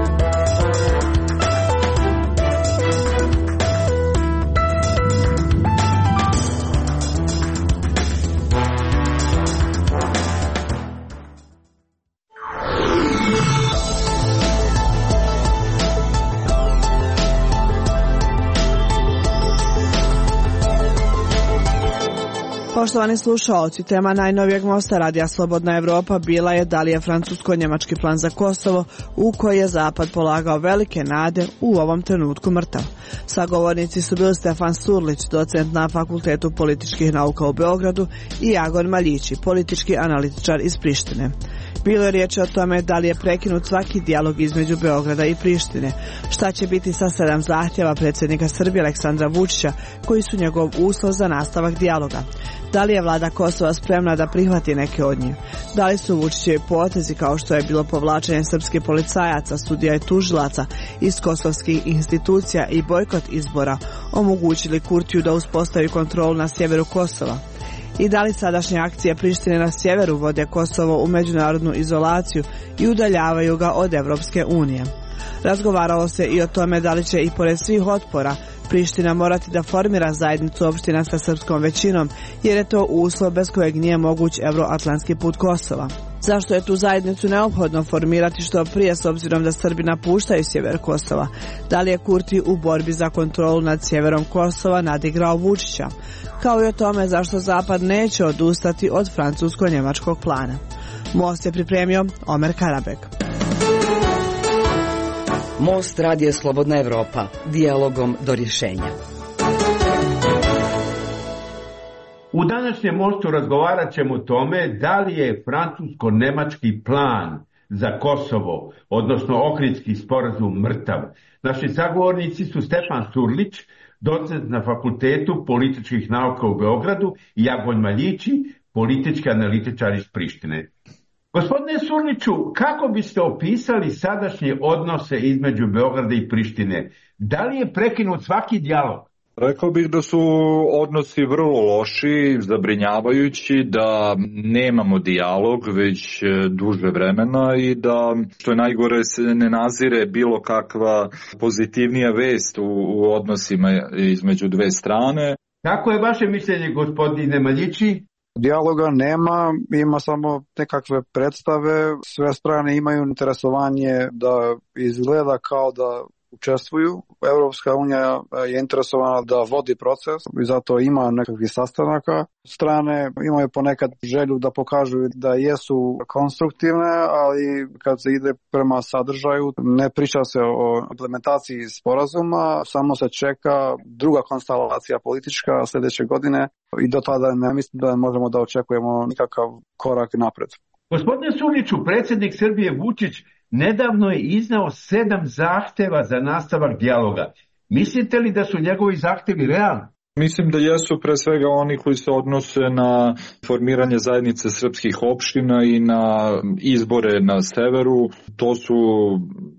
Poštovani slušaoci, tema najnovijeg mosta Radija Slobodna Evropa bila je da li je francusko-njemački plan za Kosovo u koji je Zapad polagao velike nade u ovom trenutku mrtav. Sagovornici su bili Stefan Surlić, docent na Fakultetu političkih nauka u Beogradu, i Jagon Maljići, politički analitičar iz Prištine. Bilo je riječ o tome da li je prekinut svaki dijalog između Beograda i Prištine, šta će biti sa sedam zahtjeva predsjednika Srbije Aleksandra Vučića koji su njegov uslov za nastavak dijaloga. Da li je vlada Kosova spremna da prihvati neke od njih? Da li su Vučićevi potezi, kao što je bilo povlačenje srpskih policajaca, sudija i tužilaca iz kosovskih institucija i bojkot izbora, omogućili Kurtiju da uspostavi kontrolu na sjeveru Kosova? I da li sadašnje akcije Prištine na sjeveru vode Kosovo u međunarodnu izolaciju i udaljavaju ga od Evropske unije? Razgovaralo se i o tome da li će i pored svih otpora Priština morati da formira zajednicu opština sa srpskom većinom, jer je to uslov bez kojeg nije moguć euroatlantski put Kosova. Zašto je tu zajednicu neophodno formirati što prije s obzirom da Srbi napuštaju sjever Kosova? Da li je Kurti u borbi za kontrolu nad sjeverom Kosova nadigrao Vučića? Kao i o tome zašto Zapad neće odustati od francusko-njemačkog plana. Most je pripremio Omer Karabek. Most Radija Slobodna Evropa, dijalogom do rješenja. U današnjem mostu razgovarat ćemo o tome da li je francusko-nemački plan za Kosovo, odnosno Ohridski sporazum, mrtav. Naši sagovornici su Stefan Surlić, docent na Fakultetu političkih nauka u Beogradu, i Jagon Maljići, politički analitičar iz Prištine. Gospodine Surliću, kako biste opisali sadašnje odnose između Beograda i Prištine? Da li je prekinut svaki dijalog? Rekao bih da su odnosi vrlo loši, zabrinjavajući, da nemamo dijalog već duže vremena i da, što je najgore, se ne nazire bilo kakva pozitivnija vest u, u odnosima između dve strane. Kako je vaše mišljenje, gospodine Maljići? Dijaloga nema, ima samo nekakve predstave, sve strane imaju interesovanje da izgleda kao da učestvuju. Evropska unija je interesovana da vodi proces i zato ima nekakvih sastanaka. Strane imaju ponekad želju da pokažu da jesu konstruktivne, ali kad se ide prema sadržaju ne priča se o implementaciji sporazuma, samo se čeka druga konstelacija politička sljedeće godine i do tada ne mislim da možemo da očekujemo nikakav korak napred. Gospodine Surliću, predsjednik Srbije Vučić nedavno je iznao sedam zahtjeva za nastavak dijaloga. Mislite li da su njegovi zahtjevi realni? Mislim da jesu pre svega oni koji se odnose na formiranje zajednice srpskih opština i na izbore na severu. To su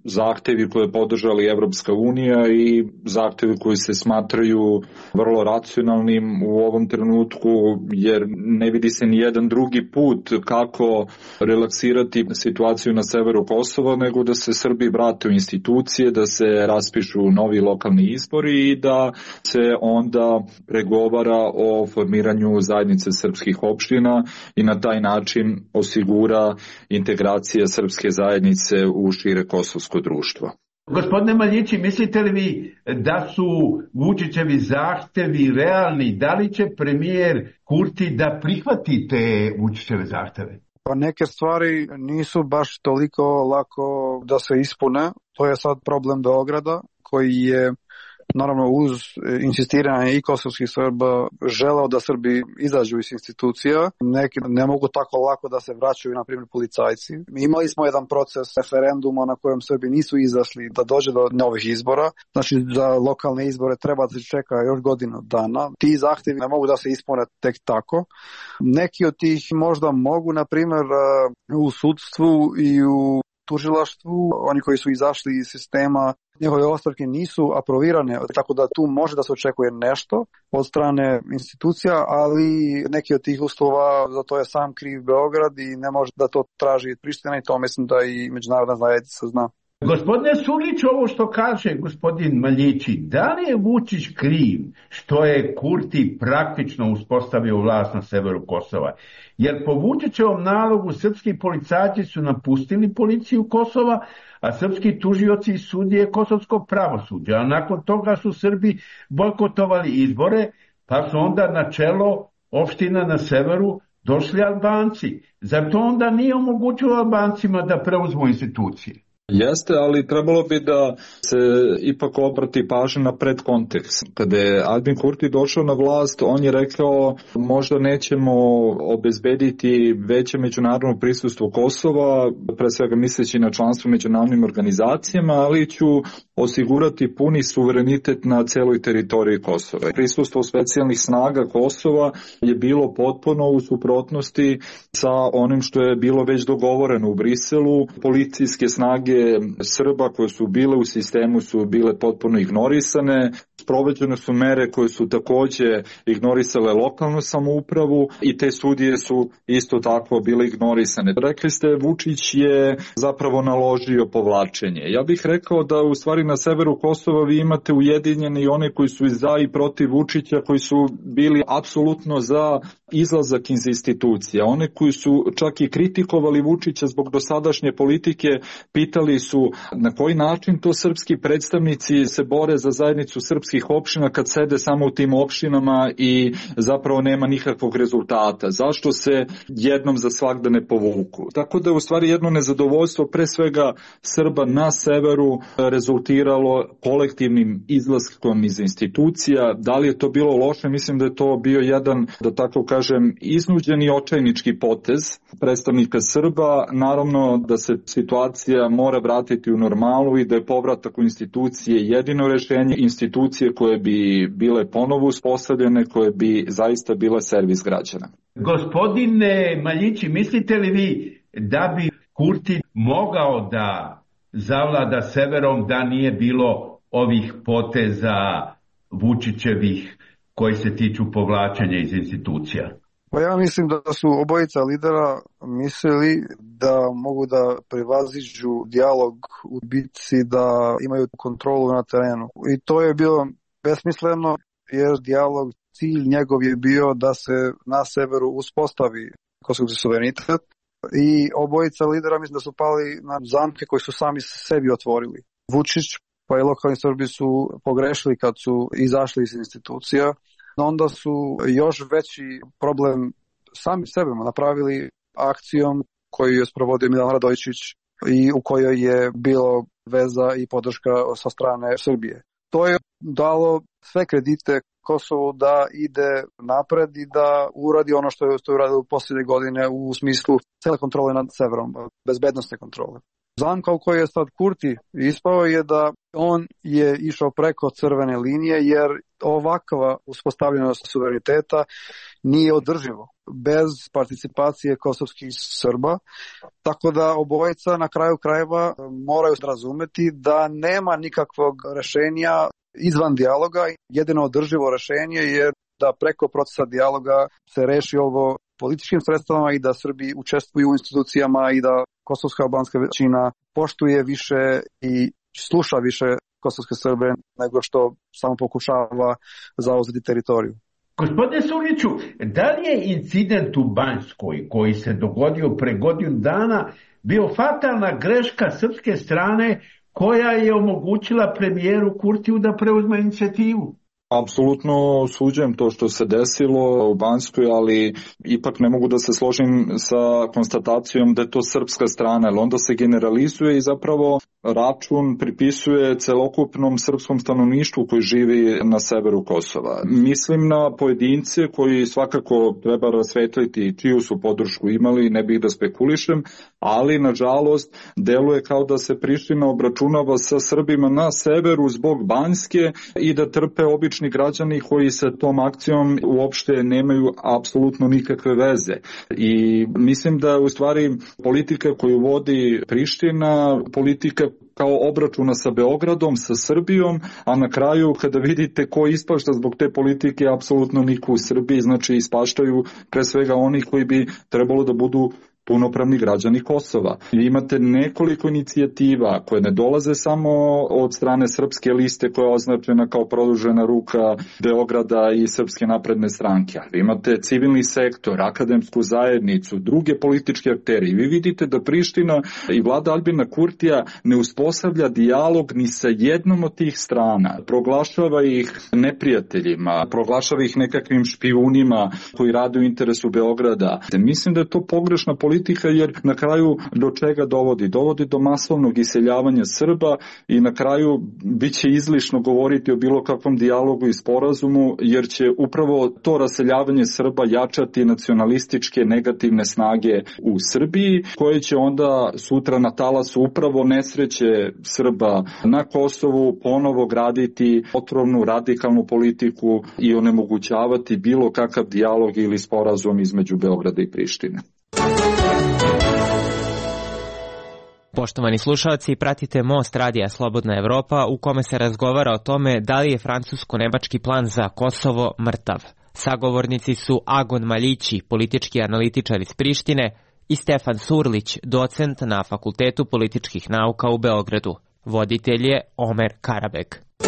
zahtevi koje je podržali Evropska unija i zahtevi koji se smatraju vrlo racionalnim u ovom trenutku, jer ne vidi se ni jedan drugi put kako relaksirati situaciju na severu Kosova, nego da se Srbi vrate u institucije, da se raspišu novi lokalni izbori i da se onda pregovara o formiranju zajednice srpskih opština i na taj način osigura integracija srpske zajednice u šire kosovsko društvo. Gospodine Maljići, mislite li vi da su Vučićevi zahtevi realni? Da li će premijer Kurti da prihvati te Vučićeve zahteve? Pa neke stvari nisu baš toliko lako da se ispune. To je sad problem Beograda koji je naravno uz insistiranje i kosovskih Srba želeo da Srbi izađu iz institucija. Neki ne mogu tako lako da se vraćaju, na primjer, policajci. Imali smo jedan proces referenduma na kojem Srbi nisu izašli da dođe do novih izbora. Znači za lokalne izbore treba da se čeka još godinu dana. Ti zahtjevi ne mogu da se ispune tek tako. Neki od tih možda mogu, na primjer, u sudstvu i u tužilaštvu, oni koji su izašli iz sistema, njihove ostavke nisu aprovirane, tako da tu može da se očekuje nešto od strane institucija, ali neki od tih uslova, za to je sam kriv Beograd i ne može da to traži Priština i to mislim da i međunarodna zajednica zna. Gospodine Sulić, ovo što kaže gospodin Maljići, da li je Vučić kriv što je Kurti praktično uspostavio vlast na severu Kosova? Jer po Vučićevom nalogu srpski policajci su napustili policiju Kosova, a srpski tužioci i sudije kosovskog pravosuđa. A nakon toga su Srbi bojkotovali izbore, pa su onda na čelo opština na severu došli Albanci. Zar to onda nije omogućilo Albancima da preuzmu institucije? Jeste, ali trebalo bi da se ipak obrati pažnja na predkontekst. Kada je Albin Kurti došao na vlast, on je rekao možda nećemo obezbediti veće međunarodno prisustvo Kosova, pre svega misleći na članstvo u međunarodnim organizacijama, ali ću osigurati puni suverenitet na celoj teritoriji Kosova. Prisustvo specijalnih snaga Kosova je bilo potpuno u suprotnosti sa onim što je bilo već dogovoreno u Briselu. Policijske snage Srba koje su bile u sistemu su bile potpuno ignorisane, sprovođene su mere koje su takođe ignorisale lokalnu samoupravu i te sudije su isto tako bile ignorisane. Rekli ste, Vučić je zapravo naložio povlačenje. Ja bih rekao da u stvari na severu Kosova vi imate ujedinjene i one koji su za i protiv Vučića, koji su bili apsolutno za izlazak iz institucija. One koji su čak i kritikovali Vučića zbog dosadašnje politike, pitali su na koji način to srpski predstavnici se bore za zajednicu srpskih opština kad sede samo u tim opštinama i zapravo nema nikakvog rezultata. Zašto se jednom za svagda ne povuku? Tako da je u stvari jedno nezadovoljstvo pre svega Srba na severu rezultiralo kolektivnim izlaskom iz institucija. Da li je to bilo loše? Mislim da je to bio jedan, da tako kažem, iznuđeni očajnički potez predstavnika Srba. Naravno da se situacija mora vratiti u normalu i da je povratak u institucije jedino rešenje, institucije koje bi bile ponovo uspostavljene, koje bi zaista bile servis građana. Gospodine Maljići, mislite li vi da bi Kurti mogao da zavlada severom da nije bilo ovih poteza Vučićevih koji se tiču povlačenja iz institucija? Pa ja mislim da su obojica lidera mislili da mogu da prevaziđu dijalog u bitci, da imaju kontrolu na terenu. I to je bilo besmisleno jer dijalog, cilj njegov je bio da se na severu uspostavi kosovski suverenitet i obojica lidera mislim da su pali na zamke koji su sami sebi otvorili. Vučić pa i lokalni Srbi su pogrešili kad su izašli iz institucija. Onda su još veći problem sami sebe napravili akcijom koju je sprovodio Milan Radojičić i u kojoj je bilo veza i podrška sa strane Srbije. To je dalo sve kredite Kosovu da ide napred i da uradi ono što je, što je uradio u posljednje godine u smislu cele kontrole nad severom, bezbednostne kontrole. Zamka u kojoj je sad Kurti ispao je da on je išao preko crvene linije jer ovakva uspostavljenost suvereniteta nije održivo bez participacije kosovskih Srba, tako da obojica na kraju krajeva moraju razumeti da nema nikakvog rešenja izvan dijaloga. Jedino održivo rešenje je da preko procesa dijaloga se reši ovo političkim sredstvama i da Srbi učestvuju u institucijama i da kosovska albanska većina poštuje više i sluša više kosovske Srbe nego što samo pokušava zauzeti teritoriju. Gospodine Surliću, da li je incident u Banjskoj koji se dogodio pre godinu dana bio fatalna greška srpske strane koja je omogućila premijeru Kurtiju da preuzme inicijativu? Apsolutno osuđujem to što se desilo u Banjskoj, ali ipak ne mogu da se složim sa konstatacijom da je to srpska strana, jer onda se generalizuje i zapravo račun pripisuje celokupnom srpskom stanovništvu koji živi na severu Kosova. Mislim na pojedince koji svakako treba rasvetliti čiju su podršku imali, ne bih da spekulišem, ali nažalost deluje kao da se Priština obračunava sa Srbima na severu zbog Banjske i da trpe obični građani koji sa tom akcijom uopšte nemaju apsolutno nikakve veze. I mislim da u stvari politika koju vodi Priština, politika kao obračuna sa Beogradom, sa Srbijom, a na kraju kada vidite ko ispašta zbog te politike, apsolutno niko u Srbiji, znači ispaštaju pre svega oni koji bi trebalo da budu punopravni građani Kosova. I imate nekoliko inicijativa koje ne dolaze samo od strane srpske liste koja je označena kao produžena ruka Beograda i Srpske napredne stranke. Ali imate civilni sektor, akademsku zajednicu, druge političke aktere. I vi vidite da Priština i vlada Albina Kurtija ne uspostavlja dijalog ni sa jednom od tih strana. Proglašava ih neprijateljima, proglašava ih nekakvim špijunima koji rade u interesu Beograda. Mislim da je to pogrešna politika politika, jer na kraju do čega dovodi? Dovodi do masovnog iseljavanja Srba i na kraju bit će izlišno govoriti o bilo kakvom dijalogu i sporazumu, jer će upravo to raseljavanje Srba jačati nacionalističke negativne snage u Srbiji, koje će onda sutra na talasu upravo nesreće Srba na Kosovu ponovo graditi otrovnu radikalnu politiku i onemogućavati bilo kakav dijalog ili sporazum između Beograda i Prištine. Poštovani slušalci, pratite Most radija Slobodna Evropa u kome se razgovara o tome da li je francusko-nemački plan za Kosovo mrtav. Sagovornici su Agon Maljići, politički analitičar iz Prištine, i Stefan Surlić, docent na Fakultetu političkih nauka u Beogradu. Voditelj je Omer Karabeg.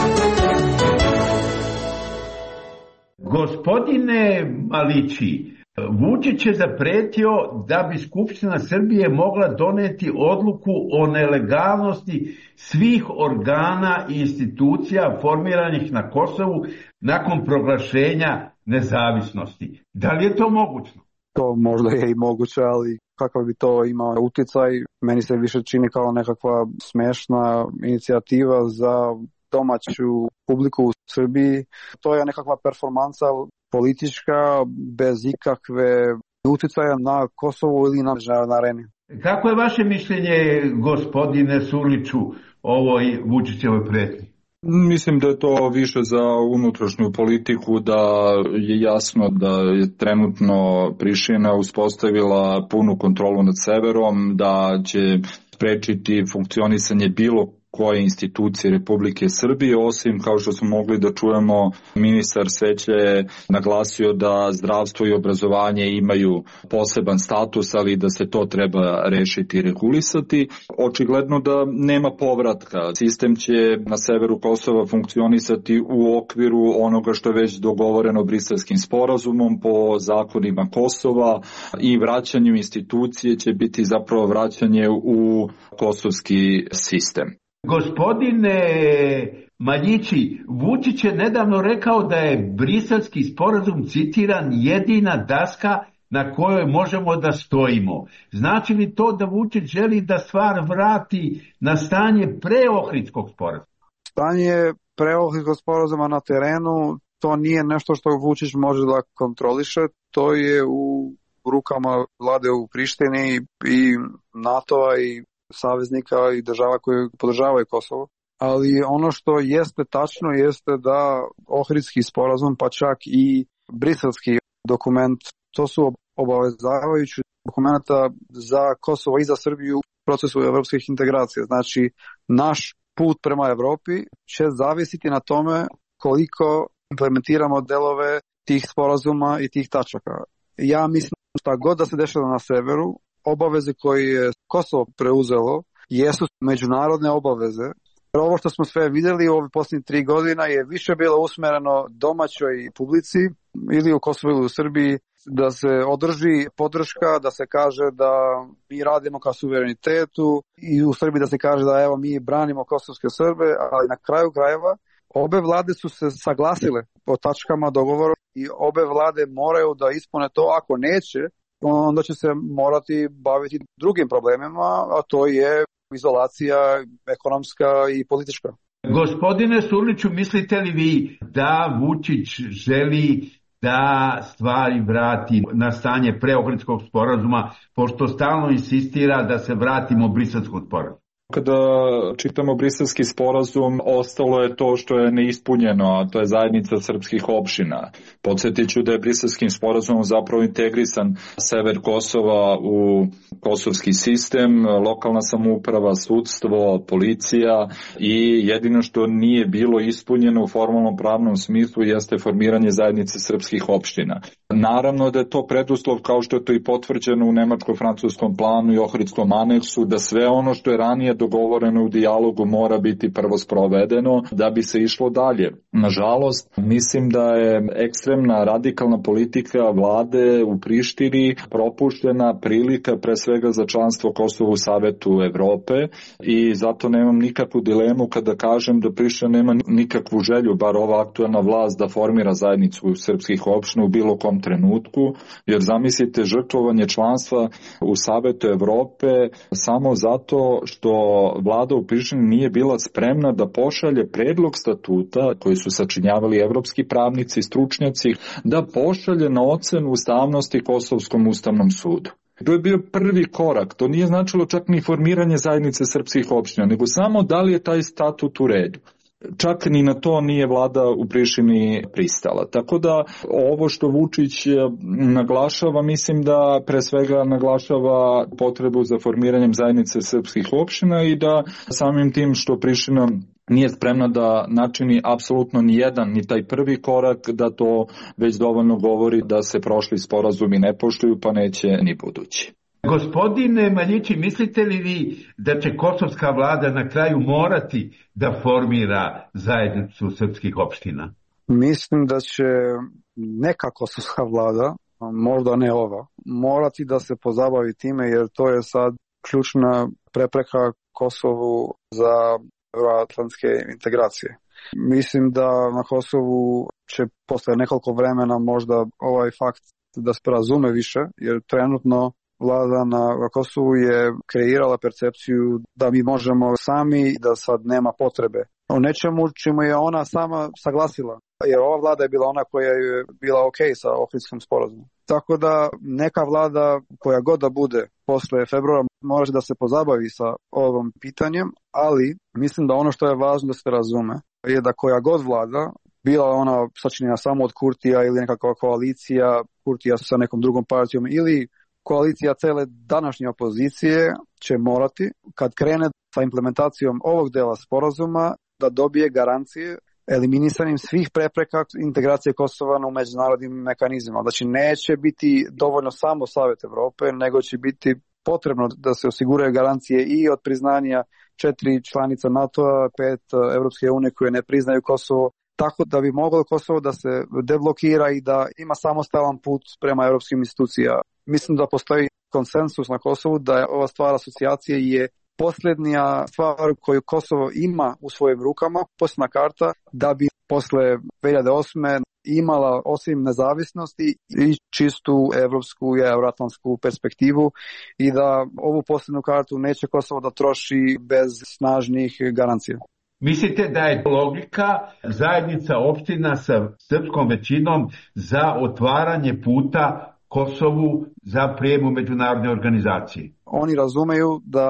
Gospodine Maljići, Vučić je zapretio da bi Skupština Srbije mogla doneti odluku o nelegalnosti svih organa i institucija formiranih na Kosovu nakon proglašenja nezavisnosti. Da li je to mogućno? To možda je i moguće, ali kakav bi to imao uticaj, meni se više čini kao nekakva smešna inicijativa za domaću publiku u Srbiji. To je nekakva performansa politička, bez ikakve uticaja na Kosovu ili na međunarodnoj areni. Kako je vaše mišljenje, gospodine Surliću, o ovoj Vučićevoj pretnji? Mislim da je to više za unutrašnju politiku, da je jasno da je trenutno Priština uspostavila punu kontrolu nad severom, da će sprečiti funkcionisanje bilo koje institucije Republike Srbije, osim, kao što smo mogli da čujemo, ministar Sveće je naglasio da zdravstvo i obrazovanje imaju poseban status, ali da se to treba rešiti i regulisati. Očigledno da nema povratka. Sistem će na severu Kosova funkcionisati u okviru onoga što je već dogovoreno Briselskim sporazumom po zakonima Kosova i vraćanju institucije će biti zapravo vraćanje u kosovski sistem. Gospodine Maljići, Vučić je nedavno rekao da je Briselski sporazum, citiran, jedina daska na kojoj možemo da stojimo. Znači li to da Vučić želi da stvar vrati na stanje pre Ohridskog sporazuma? Stanje pre Ohridskog sporazuma na terenu, to nije nešto što Vučić može da kontroliše, to je u rukama vlade u Prištini i NATO-a i saveznika i država koje podržavaju Kosovo. Ali ono što jeste tačno jeste da Ohridski sporazum, pa čak i briselski dokument, to su obavezavajući dokumenta za Kosovo i za Srbiju u procesu evropskih integracija. Znači, naš put prema Evropi će zavisiti na tome koliko implementiramo delove tih sporazuma i tih tačaka. Ja mislim šta god da se dešava na severu, obaveze koje je Kosovo preuzelo jesu međunarodne obaveze. Ovo što smo sve vidjeli u ovih posljednjih tri godina je više bilo usmereno domaćoj publici ili u Kosovu ili u Srbiji, da se održi podrška, da se kaže da mi radimo ka suverenitetu, i u Srbiji da se kaže da evo mi branimo kosovske Srbe, ali na kraju krajeva obe vlade su se saglasile o tačkama dogovora i obe vlade moraju da ispune to. Ako neće, onda će se morati baviti drugim problemima, a to je izolacija ekonomska i politička. Gospodine Surliću, mislite li vi da Vučić želi da stvari vrati na stanje pre Ohridskog sporazuma, pošto stalno insistira da se vratimo Briselskog sporazuma? Kada čitamo briselski sporazum, ostalo je to što je neispunjeno, a to je zajednica srpskih opština. Podsjetit ću da je briselskim sporazumom zapravo integrisan sever Kosova u kosovski sistem, lokalna samouprava, sudstvo, policija, i jedino što nije bilo ispunjeno u formalnom pravnom smislu jeste formiranje zajednice srpskih opština. Naravno da je to preduslov, kao što je to i potvrđeno u nemačko-francuskom planu i Ohridskom aneksu, da sve ono što je ranije dogovoreno u dijalogu mora biti prvo sprovedeno da bi se išlo dalje. Nažalost, mislim da je ekstremna radikalna politika vlade u Prištini propuštena prilika pre svega za članstvo Kosova u Savetu Evrope, i zato nemam nikakvu dilemu kada kažem da Priština nema nikakvu želju, bar ova aktuelna vlast, da formira zajednicu srpskih opština u bilo kom trenutku, jer zamislite žrtvovanje članstva u Savetu Evrope samo zato što vlada u Prištini nije bila spremna da pošalje predlog statuta koji su sačinjavali evropski pravnici i stručnjaci, da pošalje na ocenu ustavnosti Kosovskom ustavnom sudu. To je bio prvi korak, to nije značilo čak ni formiranje zajednice srpskih opština, nego samo da li je taj statut u redu. Čak ni na to nije vlada u Prištini pristala. Tako da ovo što Vučić naglašava, mislim da pre svega naglašava potrebu za formiranjem zajednice srpskih opština i da samim tim što Priština nije spremna da načini apsolutno ni jedan, ni taj prvi korak, da to već dovoljno govori da se prošli sporazumi ne poštuju, pa neće ni budući. Gospodine Maljići, mislite li vi da će kosovska vlada na kraju morati da formira zajednicu srpskih opština? Mislim da će neka kosovska vlada, možda ne ova, morati da se pozabavi time, jer to je sad ključna prepreka Kosovu za euroatlantske integracije. Mislim da na Kosovu će posle nekoliko vremena možda ovaj fakt da se razume više, jer trenutno vlada na Kosovu je kreirala percepciju da mi možemo sami, da sad nema potrebe o nečemu čemu je ona sama saglasila. Jer ova vlada je bila ona koja je bila ok sa Ohridskim sporazumom. Tako da neka vlada koja god da bude posle februara može da se pozabavi sa ovom pitanjem, ali mislim da ono što je važno da se razume je da koja god vlada, bila ona sačinjena samo od Kurtija ili nekakva koalicija Kurtija sa nekom drugom partijom ili koalicija cele današnje opozicije, će morati, kad krene sa implementacijom ovog dela sporazuma, da dobije garancije eliminisanjem svih prepreka integracije Kosova u međunarodnim mehanizmima. Znači neće biti dovoljno samo Savet Evrope, nego će biti potrebno da se osiguraju garancije i od priznanja četiri članica NATO-a, pet Evropske unije koje ne priznaju Kosovo, tako da bi moglo Kosovo da se deblokira i da ima samostalan put prema evropskim institucijama. Mislim da postoji konsensus na Kosovu da je ova stvar asocijacije je posljednja stvar koju Kosovo ima u svojim rukama, posljedna karta, da bi posle dve hiljade osme imala osim nezavisnosti i čistu evropsku i euroatlantsku perspektivu i da ovu posljednu kartu neće Kosovo da troši bez snažnih garancija. Mislite da je logika zajednica opština sa srpskom većinom za otvaranje puta Kosovu za prijem u međunarodne organizacije? Oni razumeju da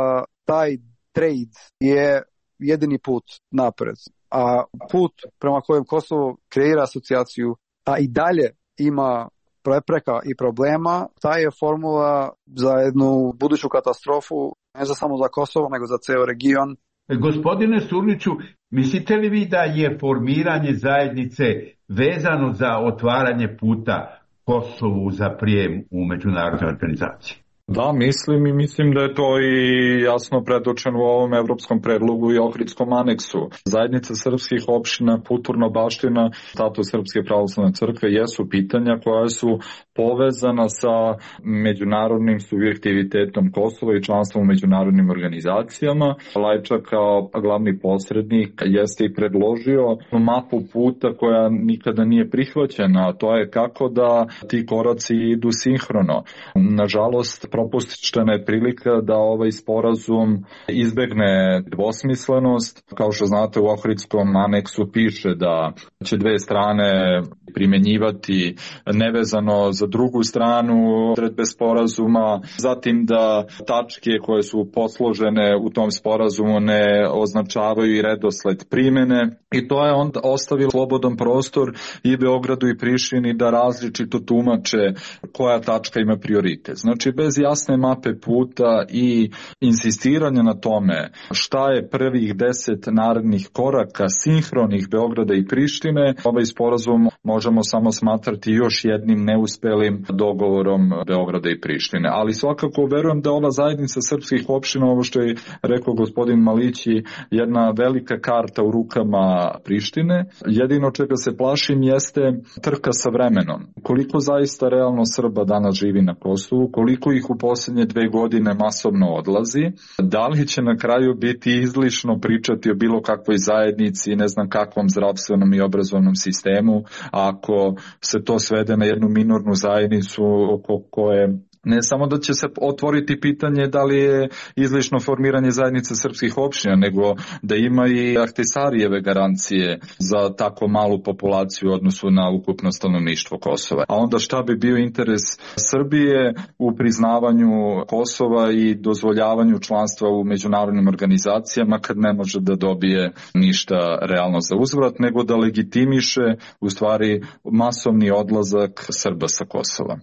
taj trade je jedini put napred. A put prema kojem Kosovo kreira asocijaciju, a i dalje ima prepreka i problema, ta je formula za jednu buduću katastrofu, ne za samo za Kosovo, nego za ceo region. Gospodine Surliću, mislite li vi da je formiranje zajednice vezano za otvaranje puta Kosovu za prijem u međunarodne organizacije? Da, mislim i mislim da je to i jasno predočeno u ovom evropskom predlogu i Ohridskom aneksu. Zajednica srpskih opština, kulturna baština, status Srpske pravoslavne crkve jesu pitanja koja su povezana sa međunarodnim subjektivitetom Kosova i članstvom u međunarodnim organizacijama. Lajčak kao glavni posrednik jeste i predložio mapu puta koja nikada nije prihvaćena, a to je kako da ti koraci idu sinhrono. Nažalost, propuštena je prilika da ovaj sporazum izbegne dvosmislenost. Kao što znate, u Ohridskom aneksu piše da će dve strane primjenjivati nevezano za drugu stranu odredbe sporazuma, zatim da tačke koje su posložene u tom sporazumu ne označavaju i redosled primene, i to je onda ostavilo slobodan prostor i Beogradu i Prištini da različito tumače koja tačka ima prioritet. Znači, bez jasne mape puta i insistiranja na tome šta je prvih deset narednih koraka sinhronih Beograda i Prištine, ovaj sporazum možemo samo smatrati još jednim neuspelim dogovorom Beograda i Prištine. Ali svakako verujem da ova zajednica srpskih opština, ovo što je rekao gospodin Malići, jedna velika karta u rukama Prištine. Jedino čega se plašim jeste trka sa vremenom. Koliko zaista realno Srba danas živi na Kosovu, koliko ih u posljednje dve godine masovno odlazi, da li će na kraju biti izlišno pričati o bilo kakvoj zajednici, ne znam kakvom zdravstvenom i obrazovnom sistemu, ako se to svede na jednu minornu zajednicu oko koje ne samo da će se otvoriti pitanje da li je izlišno formiranje zajednice srpskih opština, nego da ima i Ahtisarijeve garancije za tako malu populaciju u odnosu na ukupno stanovništvo Kosova. A onda šta bi bio interes Srbije u priznavanju Kosova i dozvoljavanju članstva u međunarodnim organizacijama kad ne može da dobije ništa realno za uzvrat, nego da legitimiše u stvari masovni odlazak Srba sa Kosova.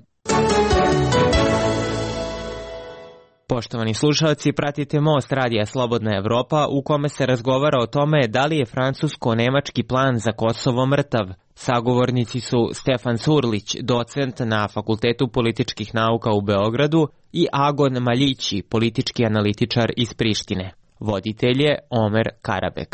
Poštovani slušalci, pratite Most radija Slobodna Evropa u kome se razgovara o tome da li je francusko-nemački plan za Kosovo mrtav. Sagovornici su Stefan Surlić, docent na Fakultetu političkih nauka u Beogradu, i Agon Maljići, politički analitičar iz Prištine. Voditelj je Omer Karabek.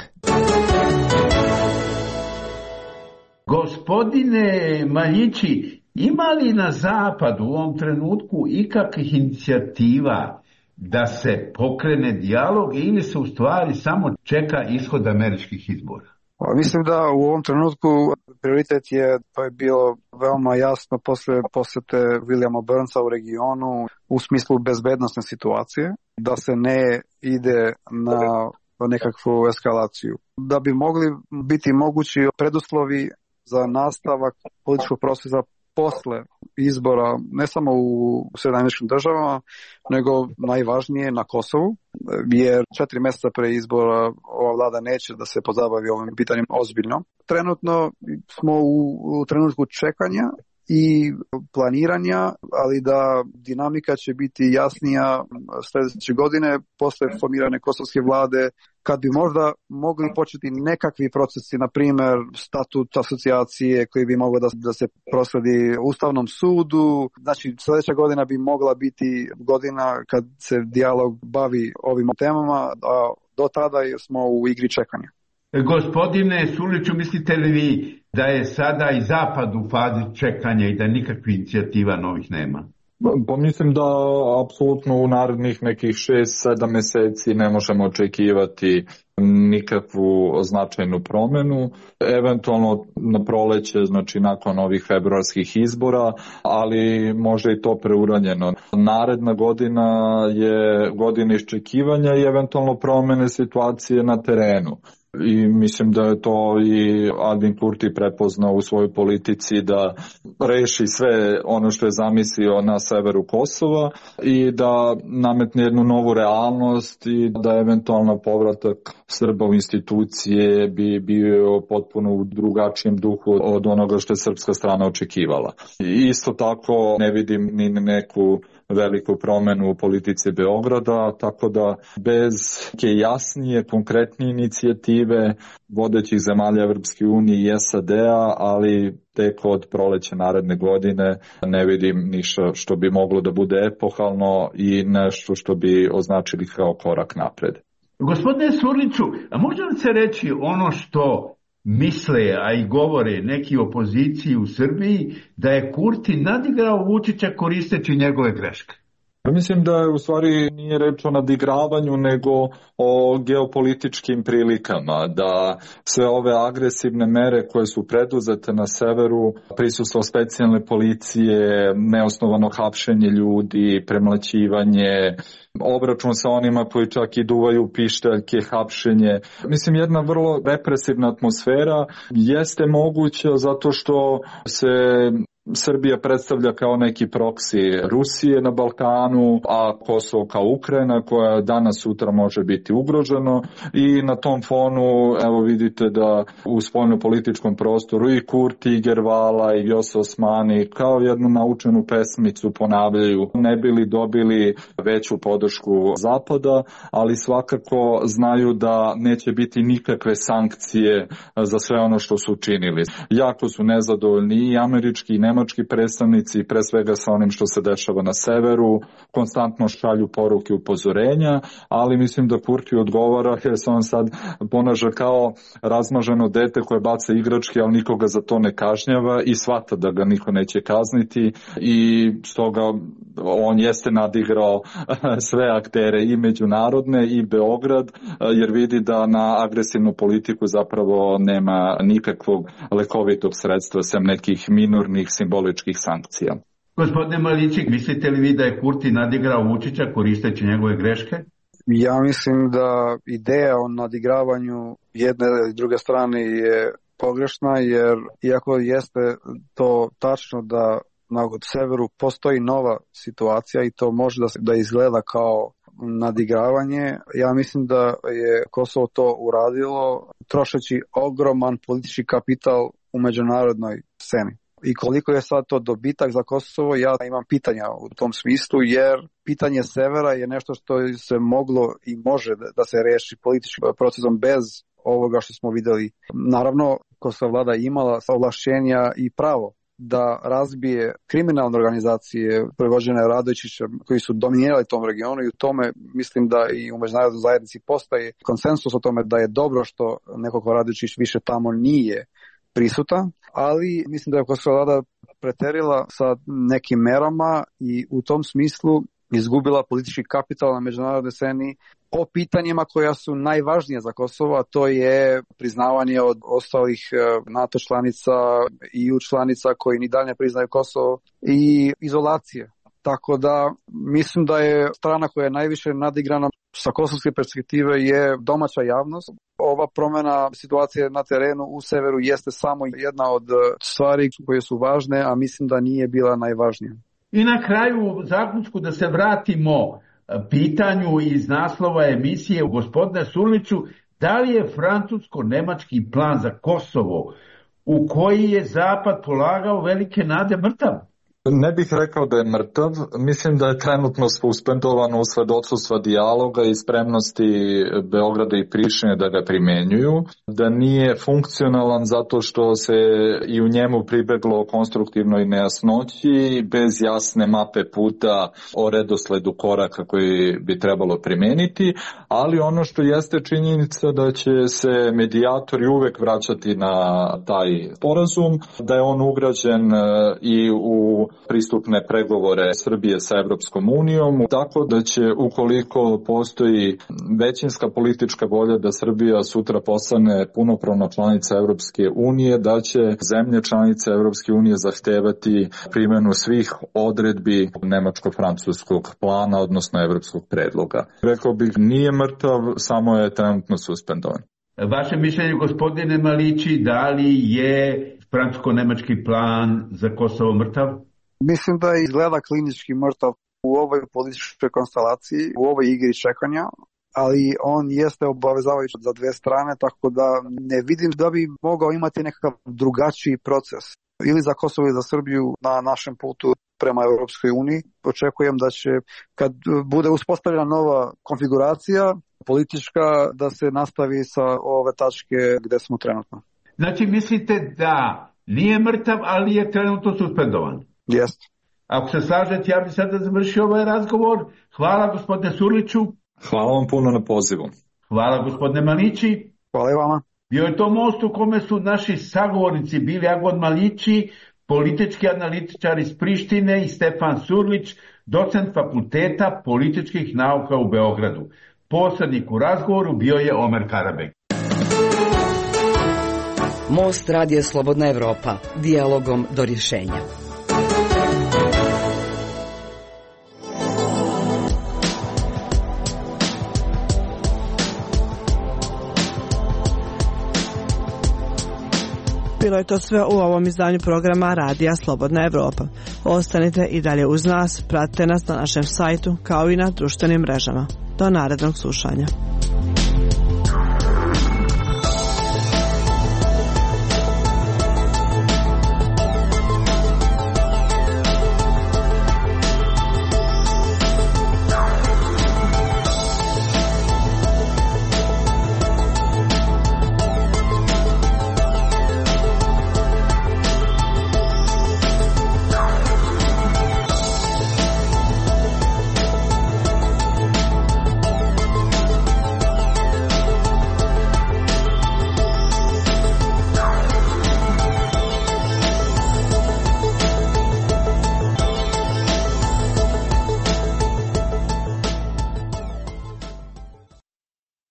Gospodine Maljići, ima li na zapadu u ovom trenutku ikakvih inicijativa da se pokrene dijalog ili se u stvari samo čeka ishod američkih izbora? Mislim da u ovom trenutku prioritet je, to je bilo veoma jasno posle posete Williama Burnsa u regionu u smislu bezbednosne situacije, da se ne ide na nekakvu eskalaciju. Da bi mogli biti mogući preduslovi za nastavak političkog procesa posle izbora, ne samo u Sjedinjenim Američkim Državama, nego najvažnije na Kosovu, jer četiri mjeseca pre izbora ova vlada neće da se pozabavi ovim pitanjem ozbiljno. Trenutno smo u, u trenutku čekanja i planiranja, ali da dinamika će biti jasnija sljedeće godine posle formirane kosovske vlade, kad bi možda mogli početi nekakvi procesi, na primjer statut asocijacije koji bi mogao da, da se prosledi Ustavnom sudu. Znači sljedeća godina bi mogla biti godina kad se dijalog bavi ovim temama, a do tada smo u igri čekanja. Gospodine Surliću, mislite li vi da je sada i zapad u fazi čekanja i da nikakvih inicijativa novih nema? Pa mislim da apsolutno u narednih nekih šest sedam mjeseci ne možemo očekivati nikakvu značajnu promjenu, eventualno na proleće, znači nakon ovih februarskih izbora, ali može i to preuranjeno. Naredna godina je godina iščekivanja i eventualno promjene situacije na terenu. i mislim da je to i Albin Kurti prepoznao u svojoj politici da reši sve ono što je zamislio na severu Kosova i da nametne jednu novu realnost i da eventualno povratak Srba u institucije bi bio potpuno u drugačijem duhu od onoga što je srpska strana očekivala. I isto tako ne vidim ni neku veliku promenu u politici Beograda, tako da bez neke jasnije, konkretnije inicijative vodećih zemalja Evropske unije i S A D-a, ali tek od proleća naredne godine ne vidim ništa što bi moglo da bude epohalno i nešto što bi označili kao korak napred. Gospodine Surliću, a može li se reći ono što misle, a i govore neki opoziciji u Srbiji, da je Kurti nadigrao Vučića koristeći njegove greške? Mislim da je u stvari nije reč o nadigravanju nego o geopolitičkim prilikama, da sve ove agresivne mere koje su preduzete na severu, prisustvo specijalne policije, neosnovano hapšenje ljudi, premlaćivanje, obračun sa onima koji čak i duvaju pištaljke, hapšenje. Mislim, jedna vrlo represivna atmosfera jeste moguća zato što se Srbija predstavlja kao neki proksi Rusije na Balkanu, a Kosovo kao Ukrajina koja danas sutra može biti ugroženo i na tom fonu evo vidite da u spoljnopolitičkom prostoru i Kurti, i Gervala, i Vjosa Osmani kao jednu naučenu pesmicu ponavljaju, ne bili dobili veću podršku Zapada, ali svakako znaju da neće biti nikakve sankcije za sve ono što su učinili. Jako su nezadovoljni i američki i nemački predstavnici, pre svega sa onim što se dešava na severu, konstantno šalju poruke upozorenja, ali mislim da Kurti odgovara jer se on sad ponaša kao razmaženo dete koje baca igračke, ali nikoga za to ne kažnjava i shvata da ga niko neće kazniti i stoga on jeste nadigrao sve aktere i međunarodne i Beograd, jer vidi da na agresivnu politiku zapravo nema nikakvog lekovitog sredstva sem nekih minornih simboličkih sankcija. Gospodine Malićik, mislite li vi da je Kurti nadigrao Vučića koristeći njegove greške? Ja mislim da ideja o nadigravanju jedne i druge strane je pogrešna, jer iako jeste to tačno da na severu postoji nova situacija i to može da, da izgleda kao nadigravanje, ja mislim da je Kosovo to uradilo trošeći ogroman politički kapital u međunarodnoj sceni. I koliko je sad to dobitak za Kosovo, ja imam pitanja u tom smislu, jer pitanje severa je nešto što se moglo i može da se reši političkim procesom bez ovoga što smo videli. Naravno, Kosova vlada imala ovlašćenja i pravo da razbije kriminalne organizacije predvođene Radojičićem koji su dominirali tom regionu i u tome mislim da i u međunarodnoj zajednici postoji konsensus o tome da je dobro što neko ko Radojičić više tamo nije prisutan, ali mislim da je Kosova vlada preterila sa nekim merama i u tom smislu izgubila politički kapital na međunarodnoj sceni o pitanjima koja su najvažnije za Kosovo, a to je priznavanje od ostalih NATO članica i E U članica koji ni dalje ne priznaju Kosovo i izolacije. Tako da mislim da je strana koja je najviše nadigrana sa kosovske perspektive je domaća javnost. Ova promjena situacije na terenu u severu jeste samo jedna od stvari koje su važne, a mislim da nije bila najvažnija. I na kraju zaključku da se vratimo pitanju iz naslova emisije u gospodine Surliću, da li je francusko-nemački plan za Kosovo u koji je Zapad polagao velike nade mrtav? Ne bih rekao da je mrtav, mislim da je trenutno suspendovan usled odsustva dijaloga i spremnosti Beograda i Prištine da ga primenjuju, da nije funkcionalan zato što se i u njemu pribeglo konstruktivnoj nejasnoći, bez jasne mape puta o redosledu koraka koji bi trebalo primeniti, ali ono što jeste činjenica da će se medijatori uvek vraćati na taj sporazum, da je on ugrađen i u pristupne pregovore Srbije sa Evropskom unijom, tako da će ukoliko postoji većinska politička volja da Srbija sutra postane punopravna članica Evropske unije, da će zemlje članice Evropske unije zahtevati primjenu svih odredbi nemačko-francuskog plana, odnosno evropskog predloga. Rekao bih nije mrtav, samo je trenutno suspendovan. Vaše mišljenje, gospodine Malići, da li je francusko-nemački plan za Kosovo mrtav? Mislim da izgleda klinički mrtav u ovoj političkoj konstelaciji, u ovoj igri čekanja, ali on jeste obavezavajući za dve strane, tako da ne vidim da bi mogao imati nekakav drugačiji proces. Ili za Kosovo ili za Srbiju na našem putu prema Europskoj uniji. Očekujem da će, kad bude uspostavljena nova konfiguracija politička, da se nastavi sa ove tačke gde smo trenutno. Znači mislite da nije mrtav, ali je trenutno suspendovan? Jeste. Ako se slažete, ja bih sada završio ovaj razgovor. Hvala gospodine Surliću. Hvala vam puno na pozivu. Hvala gospodine Malići. Hvala i vama. Bio je to most u kome su naši sagovornici bili Agon Malići, politički analitičar iz Prištine, i Stefan Surlić, docent Fakulteta političkih nauka u Beogradu. Posrednik u razgovoru bio je Omer Karabek. Most radija Slobodna Evropa. Dijalogom do rješenja. Bilo je to sve u ovom izdanju programa Radija Slobodna Evropa. Ostanite i dalje uz nas, pratite nas na našem sajtu kao i na društvenim mrežama. Do narednog slušanja.